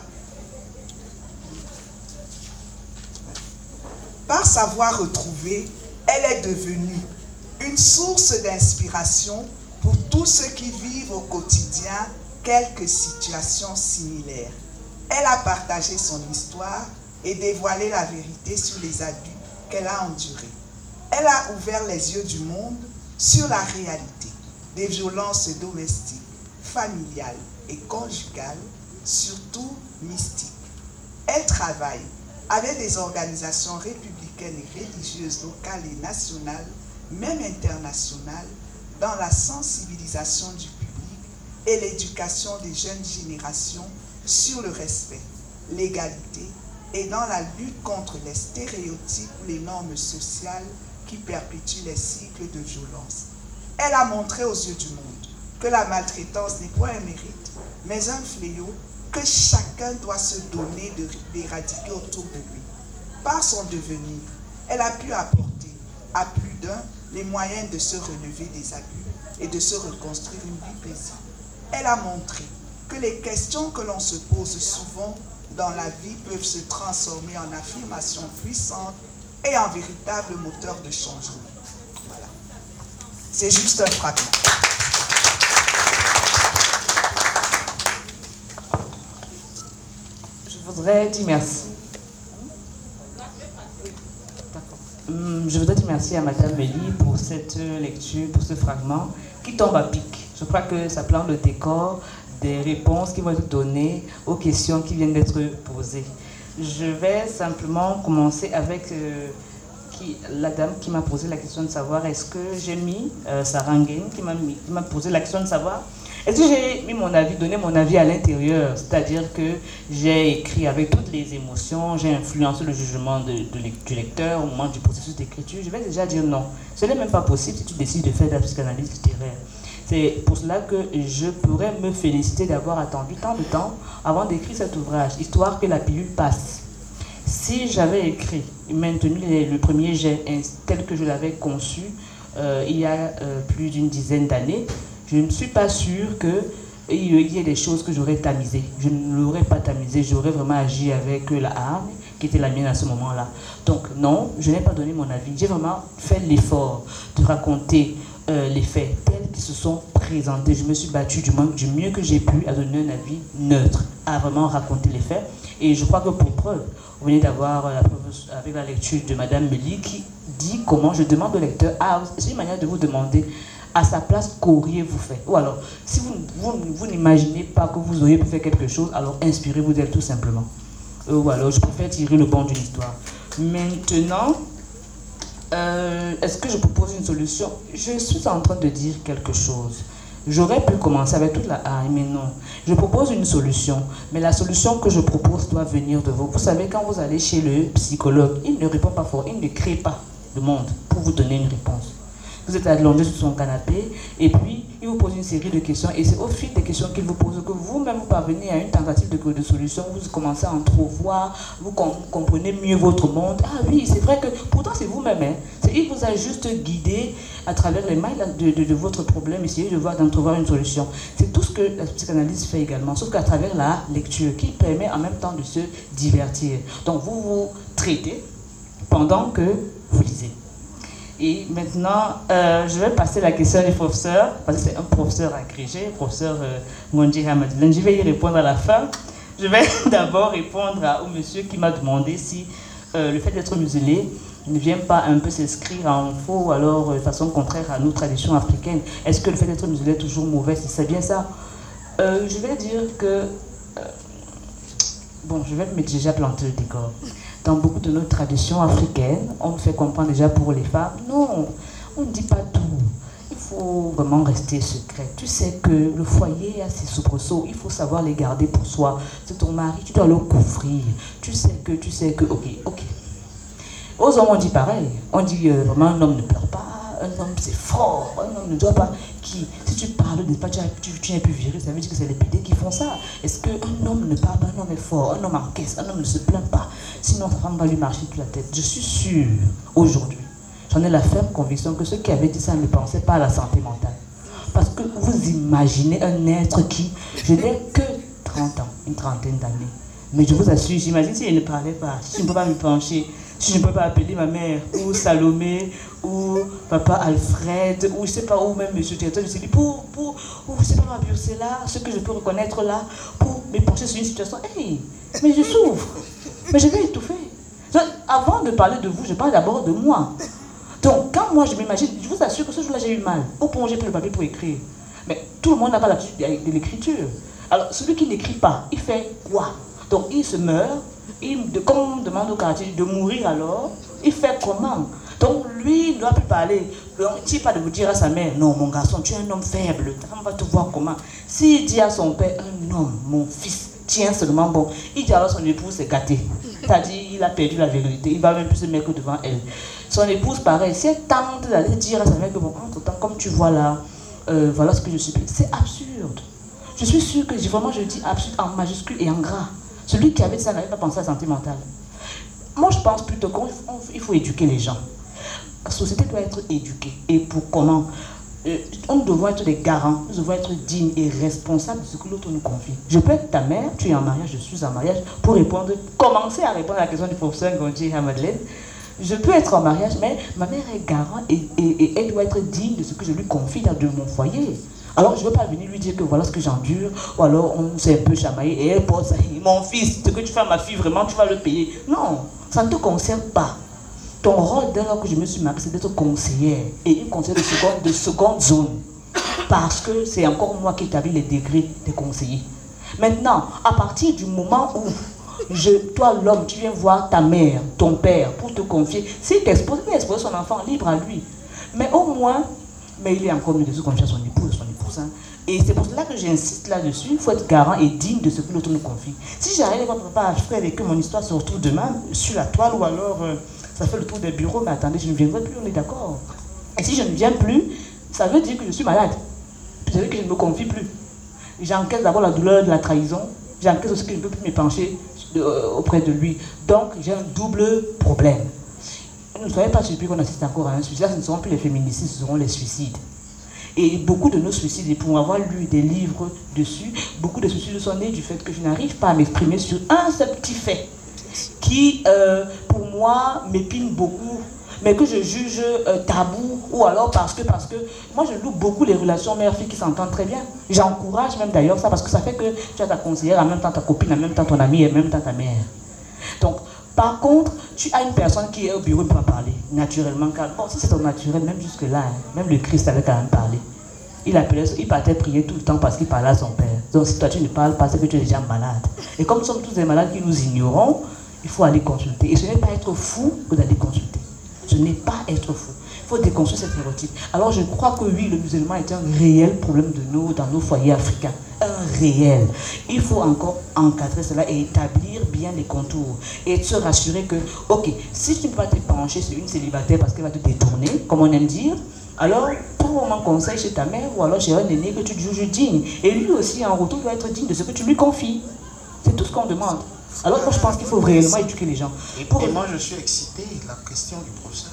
par sa voix retrouvée, elle est devenue une source d'inspiration pour tous ceux qui vivent au quotidien quelques situations similaires. Elle a partagé son histoire et dévoilé la vérité sur les abus qu'elle a endurés. Elle a ouvert les yeux du monde sur la réalité des violences domestiques, familiales et conjugales, surtout mystiques. Elle travaille avec des organisations républicaines et religieuses locales et nationales, même internationales, dans la sensibilisation du public et l'éducation des jeunes générations sur le respect, l'égalité et dans la lutte contre les stéréotypes ou les normes sociales qui perpétuent les cycles de violence. Elle a montré aux yeux du monde que la maltraitance n'est point un mérite, mais un fléau que chacun doit se donner d'éradiquer autour de lui. Par son devenir, elle a pu apporter à plus d'un les moyens de se relever des abus et de se reconstruire une vie paisible. Elle a montré que les questions que l'on se pose souvent dans la vie peuvent se transformer en affirmations puissantes et en véritables moteurs de changement. Voilà. C'est juste un fragment. Je voudrais dire merci. Je voudrais dire merci à Madame Mélie pour cette lecture, pour ce fragment qui tombe à pic. Je crois que ça plante le décor des réponses qui vont être données aux questions qui viennent d'être posées. Je vais simplement commencer avec euh, qui, la dame qui m'a posé la question de savoir est-ce que j'ai mis, euh, Sarah Nguyen, qui m'a posé la question de savoir Est-ce que j'ai mis mon avis, donné mon avis à l'intérieur? C'est-à-dire que j'ai écrit avec toutes les émotions, j'ai influencé le jugement de, de, du lecteur au moment du processus d'écriture. Je vais déjà dire non. Ce n'est même pas possible si tu décides de faire de la psychanalyse littéraire. C'est pour cela que je pourrais me féliciter d'avoir attendu tant de temps avant d'écrire cet ouvrage, histoire que la pilule passe. Si j'avais écrit, maintenu le premier jet tel que je l'avais conçu euh, il y a euh, plus d'une dizaine d'années, je ne suis pas sûre qu'il y ait des choses que j'aurais tamisées. Je ne l'aurais pas tamisé, j'aurais vraiment agi avec la hargne qui était la mienne à ce moment-là. Donc non, je n'ai pas donné mon avis. J'ai vraiment fait l'effort de raconter euh, les faits tels qu'ils se sont présentés. Je me suis battue du, du mieux que j'ai pu à donner un avis neutre, à vraiment raconter les faits. Et je crois que pour preuve, vous venez d'avoir la preuve avec la lecture de Madame Meli qui dit comment je demande au lecteur, ah, c'est une manière de vous demander à sa place, qu'auriez-vous fait? Ou alors, si vous, vous, vous n'imaginez pas que vous auriez pu faire quelque chose, alors inspirez-vous d'elle tout simplement. Ou alors, je préfère tirer le bon d'une histoire. Maintenant, euh, est-ce que je propose une solution? Je suis en train de dire quelque chose. J'aurais pu commencer avec toute la haine, mais non. Je propose une solution, mais la solution que je propose doit venir de vous. Vous savez, quand vous allez chez le psychologue, il ne répond pas fort, il ne crée pas de monde pour vous donner une réponse. Vous êtes allongé sur son canapé et puis il vous pose une série de questions et c'est au fil des questions qu'il vous pose que vous-même vous parvenez à une tentative de, de solution, vous commencez à entrevoir, vous com comprenez mieux votre monde. Ah oui, c'est vrai que pourtant c'est vous-même, hein. Il vous a juste guidé à travers les mailles de, de, de votre problème, essayez de voir, d'entrevoir une solution. C'est tout ce que la psychanalyse fait également, sauf qu'à travers la lecture qui permet en même temps de se divertir. Donc vous vous traitez pendant que vous lisez. Et maintenant, euh, je vais passer la question du professeur, parce que c'est un professeur agrégé, professeur euh, Ngonji Hamadilène. Je vais y répondre à la fin. Je vais d'abord répondre à, au monsieur qui m'a demandé si euh, le fait d'être musulé ne vient pas un peu s'inscrire en faux ou alors de façon contraire à nos traditions africaines. Est-ce que le fait d'être musulé est toujours mauvais? Si c'est bien ça, euh, je vais dire que... Euh, bon, je vais me déjà planter le décor. Dans beaucoup de nos traditions africaines, on fait comprendre déjà pour les femmes, non, on ne dit pas tout. Il faut vraiment rester secret. Tu sais que le foyer a ses soubresauts, il faut savoir les garder pour soi. C'est ton mari, tu dois le couvrir. Tu sais que, tu sais que, ok, ok. Aux hommes, on dit pareil. On dit euh, vraiment, un homme ne pleure pas, un homme c'est fort, un homme ne doit pas... Qui, si tu parles de pas, tu, tu, tu n'es plus viril, ça veut dire que c'est les pédés qui font ça. Est-ce qu'un homme ne parle pas, un homme est fort, un homme encaisse, un homme ne se plaint pas, sinon sa femme va lui marcher toute la tête. Je suis sûre, aujourd'hui, j'en ai la ferme conviction que ceux qui avaient dit ça ne pensaient pas à la santé mentale. Parce que vous imaginez un être qui, je n'ai que trente ans, une trentaine d'années, mais je vous assure, j'imagine si elle ne parlait pas, si je ne peux pas me pencher, si je ne peux pas appeler ma mère, ou Salomé, ou papa Alfred, ou je ne sais pas, ou même monsieur directeur, je me suis dit, pour, pour, ou je ne sais pas, ma biosée là, ce que je peux reconnaître là, pour me pencher sur une situation, hey, mais je souffre, mais je vais étouffer. Donc, avant de parler de vous, je parle d'abord de moi. Donc, quand moi je m'imagine, je vous assure que ce jour-là j'ai eu mal, au point où j'ai pris le papier pour écrire. Mais tout le monde n'a pas l'habitude de l'écriture. Alors, celui qui n'écrit pas, il fait quoi? Donc, il se meurt. Il, de, comme on demande au quartier de mourir alors, il fait comment? Donc lui, il ne doit plus parler. Il ne dit pas de vous dire à sa mère, non mon garçon, tu es un homme faible, ta femme va te voir comment. S'il dit à son père, un homme, mon fils, tiens seulement bon, il dit alors son épouse c'est gâté. C'est-à-dire, il a perdu la vérité, il va même plus se mettre devant elle. Son épouse, pareil, si elle tente d'aller dire à sa mère que bon, entre-temps, comme tu vois là, euh, voilà ce que je suis, c'est absurde. Je suis sûre que vraiment je dis absurde en majuscule et en gras. Celui qui avait ça n'avait pas pensé à la santé mentale. Moi, je pense plutôt qu'il faut éduquer les gens. La société doit être éduquée. Et pour comment? euh, Nous devons être des garants, nous devons être dignes et responsables de ce que l'autre nous confie. Je peux être ta mère, tu es en mariage, je suis en mariage, pour répondre, commencer à répondre à la question du professeur Ngonji Hamadilène. Je peux être en mariage, mais ma mère est garant et, et, et elle doit être digne de ce que je lui confie dans de mon foyer. Alors je ne veux pas venir lui dire que voilà ce que j'endure, ou alors on s'est un peu chamaillé et elle pense, mon fils, ce que tu fais à ma fille, vraiment tu vas le payer. Non, ça ne te concerne pas. Ton rôle dès lors que je me suis mariée, c'est d'être conseillère, et une conseillère de seconde, de seconde zone. Parce que c'est encore moi qui établis les degrés des conseillers. Maintenant, à partir du moment où je, toi l'homme, tu viens voir ta mère, ton père, pour te confier, s'il t'expose, il expose son enfant libre à lui. Mais au moins, mais il est encore mieux de se confier à son épouse, son épouse. Hein. Et c'est pour cela que j'insiste là-dessus, il faut être garant et digne de ce que l'autre nous confie. Si j'arrive votre papa, je ferai avec eux mon histoire se retrouve demain sur la toile ou alors euh, ça fait le tour des bureaux, mais attendez, je ne viendrai plus, on est d'accord. Et si je ne viens plus, ça veut dire que je suis malade. Ça veut dire que je ne me confie plus. J'encaisse d'abord la douleur de la trahison, j'encaisse aussi que je ne peux plus m'épancher euh, auprès de lui. Donc j'ai un double problème. Ne soyez pas surpris qu'on assiste encore à un suicide. Là, ce ne seront plus les féminicides, ce seront les suicides. Et beaucoup de nos suicides, et pour avoir lu des livres dessus, beaucoup de suicides sont nés du fait que je n'arrive pas à m'exprimer sur un seul petit fait qui, euh, pour moi, m'épine beaucoup, mais que je juge euh, tabou, ou alors parce que, parce que moi je loue beaucoup les relations mère-fille qui s'entendent très bien. J'encourage même d'ailleurs ça, parce que ça fait que tu as ta conseillère, en même temps ta copine, en même temps ton amie, et en même temps ta mère. Donc, par contre, tu as une personne qui est au bureau et ne peut pas parler, naturellement. Car, bon, si c'est ton naturel, même jusque-là, hein, même le Christ avait quand même parlé. Il, appelait, il partait prier tout le temps parce qu'il parlait à son Père. Donc si toi tu ne parles pas, c'est que tu es déjà malade. Et comme nous sommes tous des malades qui nous ignorons, il faut aller consulter. Et ce n'est pas être fou que d'aller consulter. Ce n'est pas être fou. Il faut déconstruire cette stéréotype. Alors je crois que oui, le musulman est un réel problème de nous dans nos foyers africains. Un réel. Il faut encore encadrer cela et établir bien les contours. Et se rassurer que, ok, si tu ne peux pas te pencher sur une célibataire parce qu'elle va te détourner, comme on aime dire, alors prends un conseil chez ta mère ou alors chez un aîné que tu juges digne. Et lui aussi, en retour, doit être digne de ce que tu lui confies. C'est tout ce qu'on demande. Alors moi, je pense qu'il faut réellement éduquer les gens. Et, Pour... et moi, je suis excité de la question du professeur.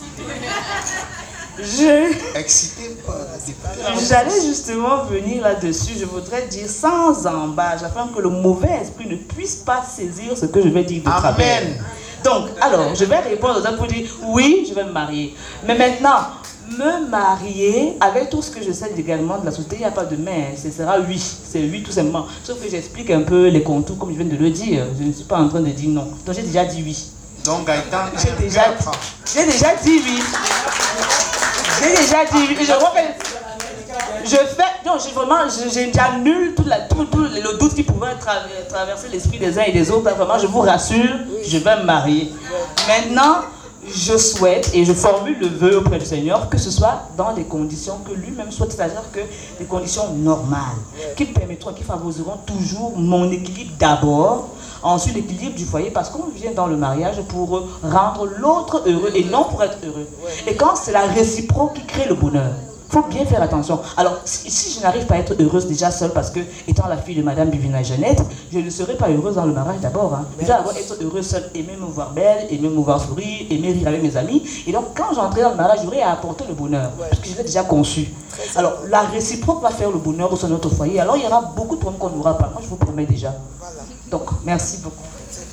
Je... Excité par J'allais justement venir là-dessus. Je voudrais dire sans embâche, afin que le mauvais esprit ne puisse pas saisir ce que je vais dire de travers. Amen. Donc, alors, je vais répondre aux gens pour dire oui, je vais me marier. Mais maintenant, me marier, avec tout ce que je sais également de la société, il n'y a pas de mais, ce sera oui, c'est oui tout simplement. Sauf que j'explique un peu les contours comme je viens de le dire. Je ne suis pas en train de dire non. Donc j'ai déjà dit oui. Donc Gaëtan, j'ai déjà, j'ai déjà dit oui. J'ai déjà dit oui. Je vois que je fais, non, j'ai vraiment, j'annule tout, la, tout, tout le doute qui pouvait tra traverser l'esprit des uns et des autres. Vraiment, je vous rassure, je vais me marier. Maintenant, je souhaite et je formule le vœu auprès du Seigneur que ce soit dans des conditions que lui-même souhaite, c'est-à-dire que des conditions normales, qui permettront, qui favoriseront toujours mon équilibre d'abord, ensuite l'équilibre du foyer, parce qu'on vient dans le mariage pour rendre l'autre heureux et non pour être heureux. Et quand c'est la réciproque qui crée le bonheur, il faut bien faire attention. Alors, si, si je n'arrive pas à être heureuse déjà seule, parce que, étant la fille de Madame Bivina Jeannette, je ne serai pas heureuse dans le mariage d'abord. Hein. Déjà, d'abord, être heureuse seule, aimer me voir belle, aimer me voir sourire, aimer rire avec mes amis. Et donc, quand j'entrerai dans le mariage, j'aurai à apporter le bonheur, parce que je l'ai déjà conçu. Alors, la réciproque va faire le bonheur au sein de notre foyer. Alors, il y aura beaucoup de problèmes qu'on n'aura pas. Moi, je vous promets déjà. Donc, merci beaucoup.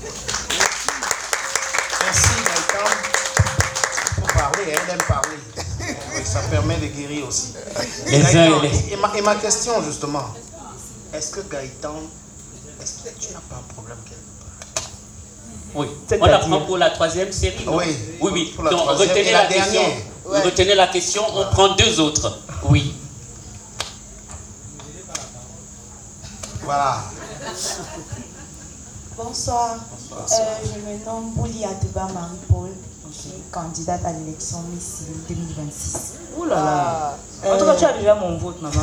Merci, Gaëtan. Il faut parler, elle aime parler. Ça permet de guérir aussi. Les Gaëtan, les... Et, ma, et ma question justement, est-ce que Gaëtan, est-ce que tu n'as pas un problème quelque part? Oui, on la prend pour la troisième série, non? Oui, oui, oui. Pour la Donc retenez la, la, la question. Ouais. Retenez la question, on prend deux autres. Oui. Voilà. Bonsoir. Bonsoir. Euh, je me nomme Bouli Ateba Marie-Paul. Je suis candidate à l'élection Miss deux mille vingt-six. Ouh là là. Euh, en tout cas, tu as déjà mon vote, maman.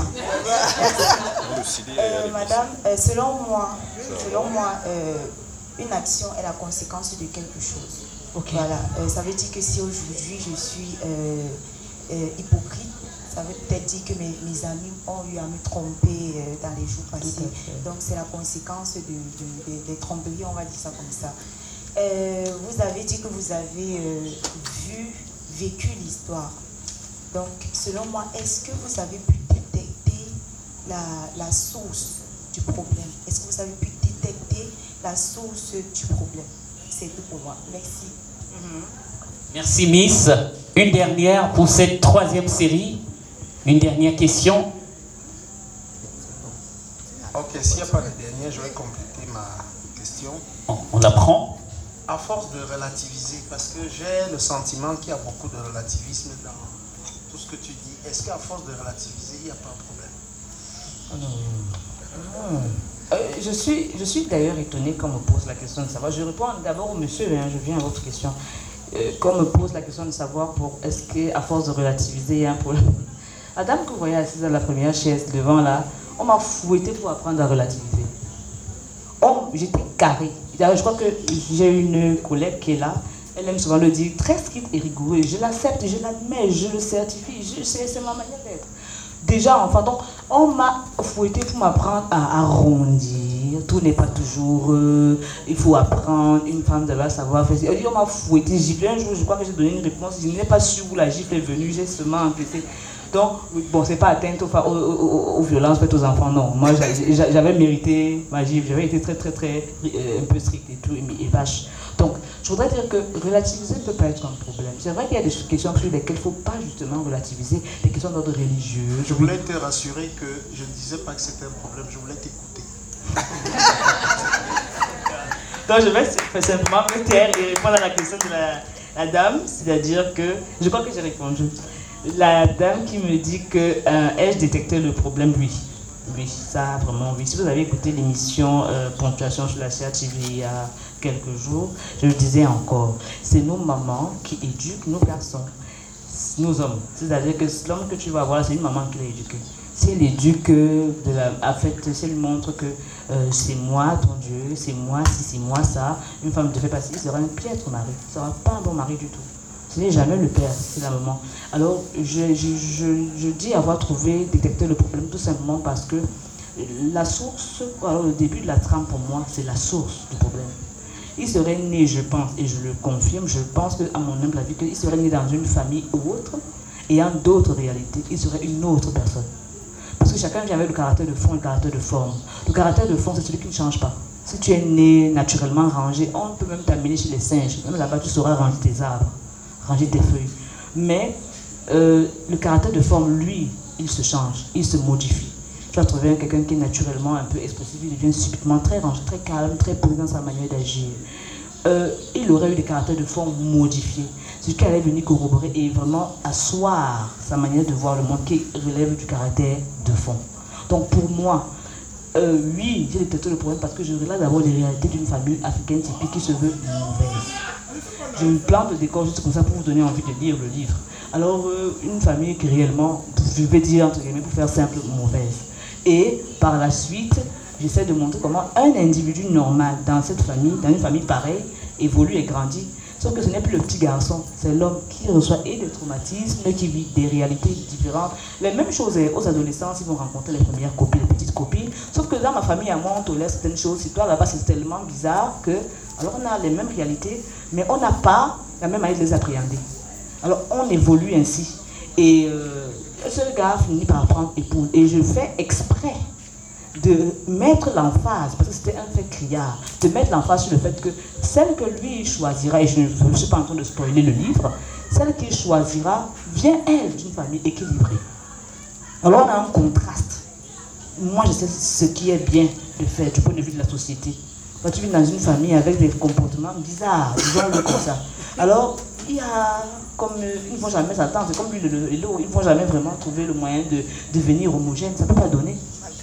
euh, madame, euh, selon moi, selon moi euh, une action est la conséquence de quelque chose. Okay. Voilà. Euh, ça veut dire que si aujourd'hui je suis euh, euh, hypocrite, ça veut peut-être dire que mes, mes amis ont eu à me tromper euh, dans les jours passés. Donc c'est la conséquence de, de, de, des tromperies, on va dire ça comme ça. Euh, vous avez dit que vous avez euh, vu, vécu l'histoire. Donc, selon moi, est-ce que vous avez pu détecter la, la source du problème? Est-ce que vous avez pu détecter la source du problème? C'est tout pour moi. Merci. Mm-hmm. Merci, Miss. Une dernière pour cette troisième série. Une dernière question. Ok, s'il n'y a pas de dernière, je vais compléter ma question. On, on la prend. À force de relativiser, parce que j'ai le sentiment qu'il y a beaucoup de relativisme dans tout ce que tu dis. Est-ce qu'à force de relativiser, il n'y a pas un problème? Mmh. Euh, je suis, je suis d'ailleurs étonné qu'on me pose la question de savoir. Je réponds d'abord au monsieur, hein, je viens à votre question. Euh, qu'on me pose la question de savoir pour est-ce qu'à force de relativiser, il y a un problème. La dame que vous voyez assise à la première chaise devant là, on m'a fouetté pour apprendre à relativiser. Oh, j'étais carré. Je crois que j'ai une collègue qui est là. Elle aime souvent le dire, très stricte et rigoureuse. Je l'accepte, je l'admets, je le certifie. Je, c'est, c'est ma manière d'être. Déjà enfant, donc on m'a fouetté pour m'apprendre à arrondir. Tout n'est pas toujours. Euh, il faut apprendre. Une femme devait savoir faire. On m'a fouetté, giflé. Un jour, je crois que j'ai donné une réponse. Je n'ai pas su où la gifle est venue. J'ai seulement encaissé. Donc, bon, c'est pas atteinte aux, aux, aux, aux violences faites aux enfants, non. Moi, j'avais mérité ma gifle. J'avais été très, très, très, euh, un peu stricte et tout, et, et vache. Donc, je voudrais dire que relativiser ne peut pas être un problème. C'est vrai qu'il y a des questions sur lesquelles il ne faut pas justement relativiser, des questions d'ordre religieux. Je voulais te rassurer que je ne disais pas que c'était un problème, je voulais t'écouter. Donc, je vais simplement me taire et répondre à la question de la, la dame, c'est-à-dire que, je crois que j'ai répondu. La dame qui me dit que euh, ai-je détecté le problème, oui. Oui, ça vraiment, oui. Si vous avez écouté l'émission euh, Ponctuation sur la C A T V il y a quelques jours, je le disais encore, c'est nos mamans qui éduquent nos garçons, nos hommes. C'est-à-dire que l'homme que tu vas voir, c'est une maman qui l'a éduqué. Si elle éduque, de la, en fait, si elle montre que euh, c'est moi ton Dieu, c'est moi si, c'est moi ça, une femme te fait passer, il sera un piètre mari, il ne sera pas un bon mari du tout. Ce n'est jamais le père, c'est la maman. Alors, je, je, je, je dis avoir trouvé, détecté le problème tout simplement parce que la source, alors le début de la trame pour moi, c'est la source du problème. Il serait né, je pense, et je le confirme, je pense qu'à mon humble avis, qu'il serait né dans une famille ou autre, ayant d'autres réalités, il serait une autre personne. Parce que chacun vient avec le caractère de fond et le caractère de forme. Le caractère de fond, c'est celui qui ne change pas. Si tu es né naturellement rangé, on peut même t'amener chez les singes. Même là-bas, tu sauras ranger tes arbres, ranger tes feuilles. Mais euh, le caractère de forme, lui, il se change, il se modifie. Tu vas trouver quelqu'un qui est naturellement un peu expressif, il devient subitement très rangé, très calme, très posé dans sa manière d'agir. Euh, il aurait eu des caractères de forme modifiés. Ce qui allait venir corroborer et vraiment asseoir sa manière de voir le monde qui relève du caractère de fond. Donc pour moi, euh, oui, j'ai détecté le problème parce que je relève d'abord les réalités d'une famille africaine typique qui se veut mauvaise. Je me plante le décor juste comme ça pour vous donner envie de lire le livre. Alors, euh, une famille qui réellement, je vais dire entre guillemets, pour faire simple, mauvaise. Et par la suite, j'essaie de montrer comment un individu normal dans cette famille, dans une famille pareille, évolue et grandit. Sauf que ce n'est plus le petit garçon, c'est l'homme qui reçoit et des traumatismes, qui vit des réalités différentes. Les mêmes choses aux adolescents, ils vont rencontrer les premières copines, les petites copines. Sauf que dans ma famille, à moi, on tolère certaines choses. Si toi, là-bas, c'est tellement bizarre que... Alors, on a les mêmes réalités, mais on n'a pas la même manière de les appréhender. Alors, on évolue ainsi. Et euh, ce gars finit par apprendre épouse. Et je fais exprès de mettre l'emphase, parce que c'était un fait criard, de mettre l'emphase sur le fait que celle que lui choisira, et je ne suis pas en train de spoiler le livre, celle qu'il choisira vient, elle, d'une famille équilibrée. Alors on a un contraste. Moi, je sais ce qui est bien de faire du point de vue de la société. Quand tu vis dans une famille avec des comportements bizarres, disons-le comme ça. Alors, il y a, comme ils ne vont jamais s'attendre, c'est comme l'huile et l'eau, ils ne vont jamais vraiment trouver le moyen de devenir homogène, ça ne peut pas donner.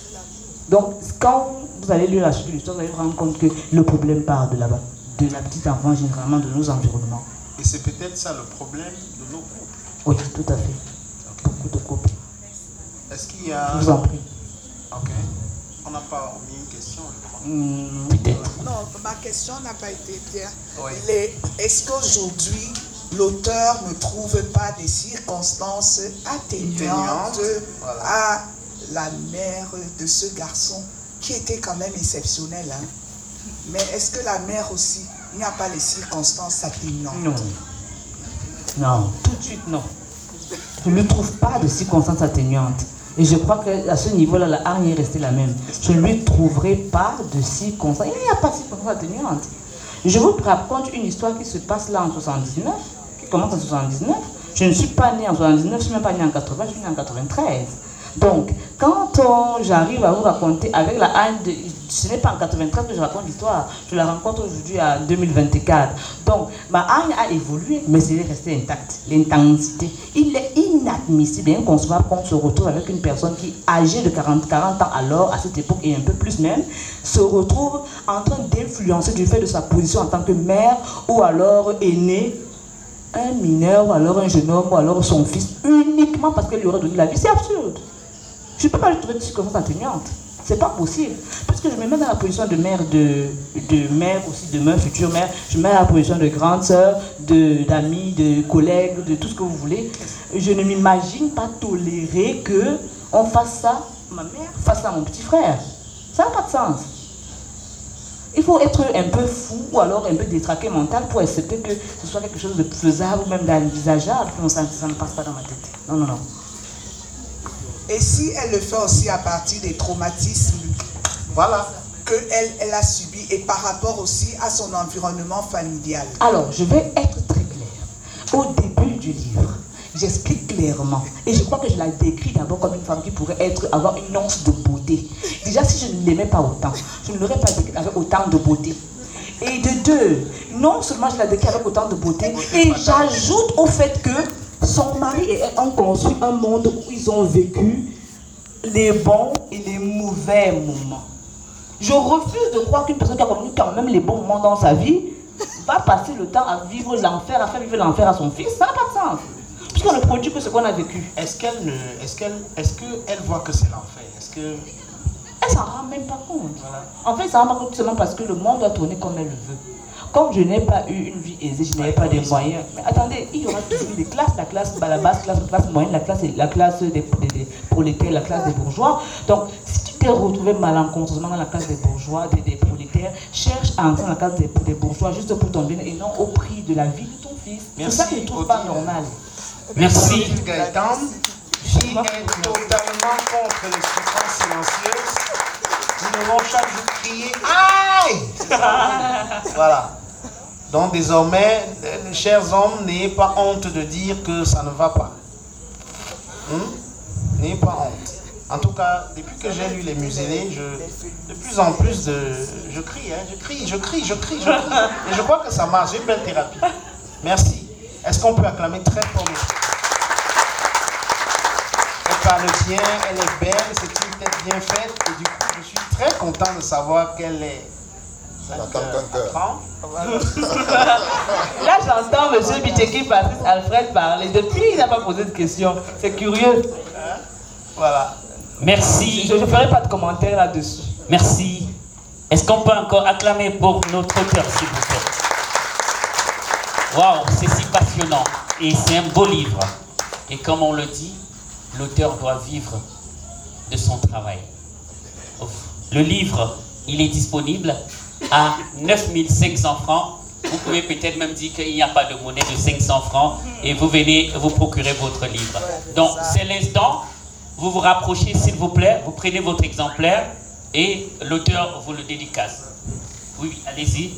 Donc, quand vous allez lire la suite de l'histoire, vous allez vous rendre compte que le problème part de là-bas, de la petite enfant, généralement de nos environnements. Et c'est peut-être ça le problème de nos couples. Oui, tout à fait. Okay. Beaucoup de couples. Est-ce qu'il y a... Je vous en prie. Ok. On n'a pas mis une question, je crois. Mmh, peut-être. Non, ma question n'a pas été bien. Oui. Les... Est-ce qu'aujourd'hui, l'auteur ne trouve pas des circonstances atténuantes voilà. à la mère de ce garçon qui était quand même exceptionnel, hein? Mais est-ce que la mère aussi, il n'y a pas les circonstances atténuantes? Non. Non, tout de suite non. Je ne trouve pas de circonstances atténuantes. Et je crois qu'à ce niveau-là, la hargne est restée la même. Je ne lui trouverai pas de circonstances. Il n'y a pas de circonstances atténuantes. Je vous raconte une histoire qui se passe là en soixante-dix-neuf, qui commence en soixante-dix-neuf. Je ne suis pas né en soixante-dix-neuf, je ne suis même pas né en quatre-vingts, je suis né en quatre-vingt-treize. Donc, quand j'arrive à vous raconter avec la haine, de, ce n'est pas en quatre-vingt-treize que je raconte l'histoire, je la rencontre aujourd'hui en deux mille vingt-quatre. Donc, ma haine a évolué, mais elle est restée intacte. L'intensité. Il est inadmissible et inconcevable qu'on se retrouve avec une personne qui, âgée de quarante, quarante ans alors, à cette époque, et un peu plus même, se retrouve en train d'influencer du fait de sa position en tant que mère ou alors aînée un mineur, ou alors un jeune homme, ou alors son fils, uniquement parce qu'elle lui aurait donné la vie. C'est absurde. Je ne peux pas lui trouver de circonstances atténuantes. C'est pas possible. Puisque je me mets dans la position de mère, de, de mère aussi, de mère, future mère, je me mets dans la position de grande sœur, de, d'amis, de collègues, de tout ce que vous voulez. Je ne m'imagine pas tolérer qu'on fasse ça, ma mère fasse ça à mon petit frère. Ça n'a pas de sens. Il faut être un peu fou ou alors un peu détraqué mental pour accepter que ce soit quelque chose de faisable ou même d'envisageable. Non, ça, ça ne passe pas dans ma tête. Non, non, non. Et si elle le fait aussi à partir des traumatismes, voilà, qu'elle elle a subis et par rapport aussi à son environnement familial. Alors, je vais être très claire. Au début du livre, j'explique clairement, et je crois que je la décris d'abord comme une femme qui pourrait être, avoir une once de beauté. Déjà, si je ne l'aimais pas autant, je ne l'aurais pas décrit avec autant de beauté. Et de deux, non seulement je la décris avec autant de beauté, et j'ajoute au fait que son mari et elle ont construit un monde où ils ont vécu les bons et les mauvais moments. Je refuse de croire qu'une personne qui a connu quand même les bons moments dans sa vie va passer le temps à vivre l'enfer, à faire vivre l'enfer à son fils. Ça n'a pas de sens. Puisqu'on ne produit que ce qu'on a vécu. Est-ce qu'elle ne, est-ce qu'elle, est-ce qu'elle voit que c'est l'enfer? Est-ce que... Elle s'en rend même pas compte. Voilà. En fait, elle s'en rend pas compte seulement parce que le monde doit tourner comme elle le veut. Comme je n'ai pas eu une vie aisée, je n'avais pas des moyens. Mais attendez, il y aura toujours des classes, la classe, bah, la basse classe, la classe moyenne, la classe, la classe des, des, des prolétaires, la classe des bourgeois. Donc, si tu t'es retrouvé malencontreusement dans la classe des bourgeois, des, des prolétaires, cherche à entrer dans la classe des, des bourgeois juste pour ton bien et non au prix de la vie de ton fils. C'est ça que je ne trouve pas normal. Merci. Gaëtan, qui est totalement contre les souffrances silencieuses. Nous devons chaque jour crier aïe. C'est ça. Voilà. Donc désormais, les chers hommes, n'ayez pas honte de dire que ça ne va pas. Hum? N'ayez pas honte. En tout cas, depuis que j'ai lu les muselés, je, de plus en plus de... Je crie, hein, je crie, je crie, je crie, je crie. Et je crois que ça marche, j'ai une belle thérapie. Merci. Est-ce qu'on peut acclamer très fort le... Elle parle bien, elle est belle, c'est une tête bien faite. Et du coup, je suis très content de savoir qu'elle est... Là, j'entends M. Bicheki Patrice Alfred parler. Depuis, il n'a pas posé de questions. C'est curieux. Voilà. Merci. Je ne ferai pas de commentaires là-dessus. Merci. Est-ce qu'on peut encore acclamer pour notre auteur, s'il vous plaît? Waouh, c'est si passionnant. Et c'est un beau livre. Et comme on le dit, l'auteur doit vivre de son travail. Le livre, il est disponible à neuf mille cinq cents francs. Vous pouvez peut-être même dire qu'il n'y a pas de monnaie de cinq cents francs et vous venez vous procurer votre livre. Donc c'est l'instant, vous vous rapprochez s'il vous plaît, vous prenez votre exemplaire et l'auteur vous le dédicace. Oui, allez-y.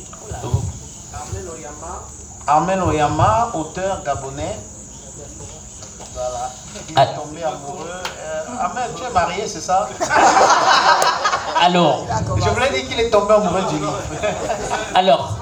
Armel Oyama, auteur gabonais. Voilà. Il est tombé amoureux. Euh, Armel, tu es marié, c'est ça? Alors. Je voulais dire qu'il est tombé amoureux du livre. Alors.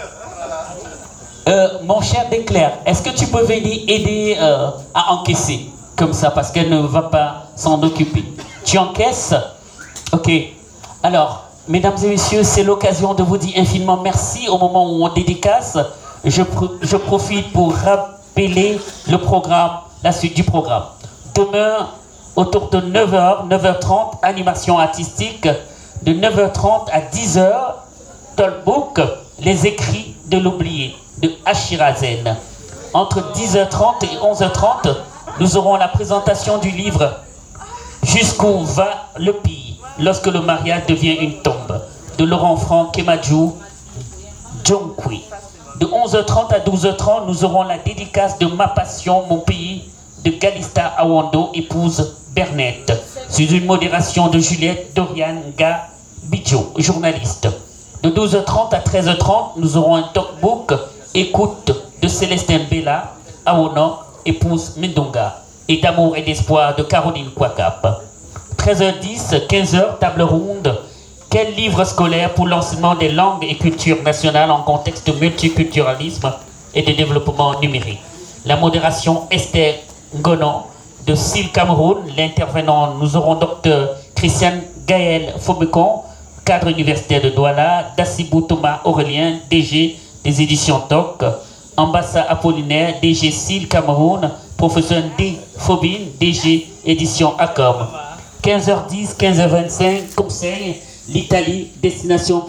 Euh, mon cher Déclaire, est-ce que tu peux venir aider euh, à encaisser comme ça parce qu'elle ne va pas s'en occuper? Tu encaisses? Ok. Alors, mesdames et messieurs, c'est l'occasion de vous dire infiniment merci au moment où on dédicace. Je, je profite pour rappeler le programme, la suite du programme. Demain, autour de neuf heures, neuf heures trente, animation artistique. De neuf heures trente à dix heures, Talkbook, les écrits de l'oublié, de Achirazen. Entre dix heures trente et onze heures trente, nous aurons la présentation du livre Jusqu'où va le pays, lorsque le mariage devient une tombe, de Laurent Franck Kemadjou, Djonkwi. De onze heures trente à douze heures trente, nous aurons la dédicace de Ma Passion, mon pays, de Galista Awando, épouse Bernette, sous une modération de Juliette Dorian Ga Bidjo, journaliste. De douze heures trente à treize heures trente, nous aurons un talkbook, écoute de Célestin Bella, Awono, épouse Mendonga, et d'amour et d'espoir de Caroline Kwakap. treize heures dix, quinze heures, table ronde. Quel livre scolaire pour l'enseignement des langues et cultures nationales en contexte de multiculturalisme et de développement numérique? La modération Esther Ngonon de S I L Cameroun. L'intervenant, nous aurons docteur Christiane Gaël Fomekon, cadre universitaire de Douala, Dassibou Thomas Aurélien, D G des éditions T O C, Ambassa Apollinaire, D G S I L Cameroun, professeur D. Phobine, D G Édition Acom. quinze heures dix, quinze heures vingt-cinq, conseil, l'Italie, destination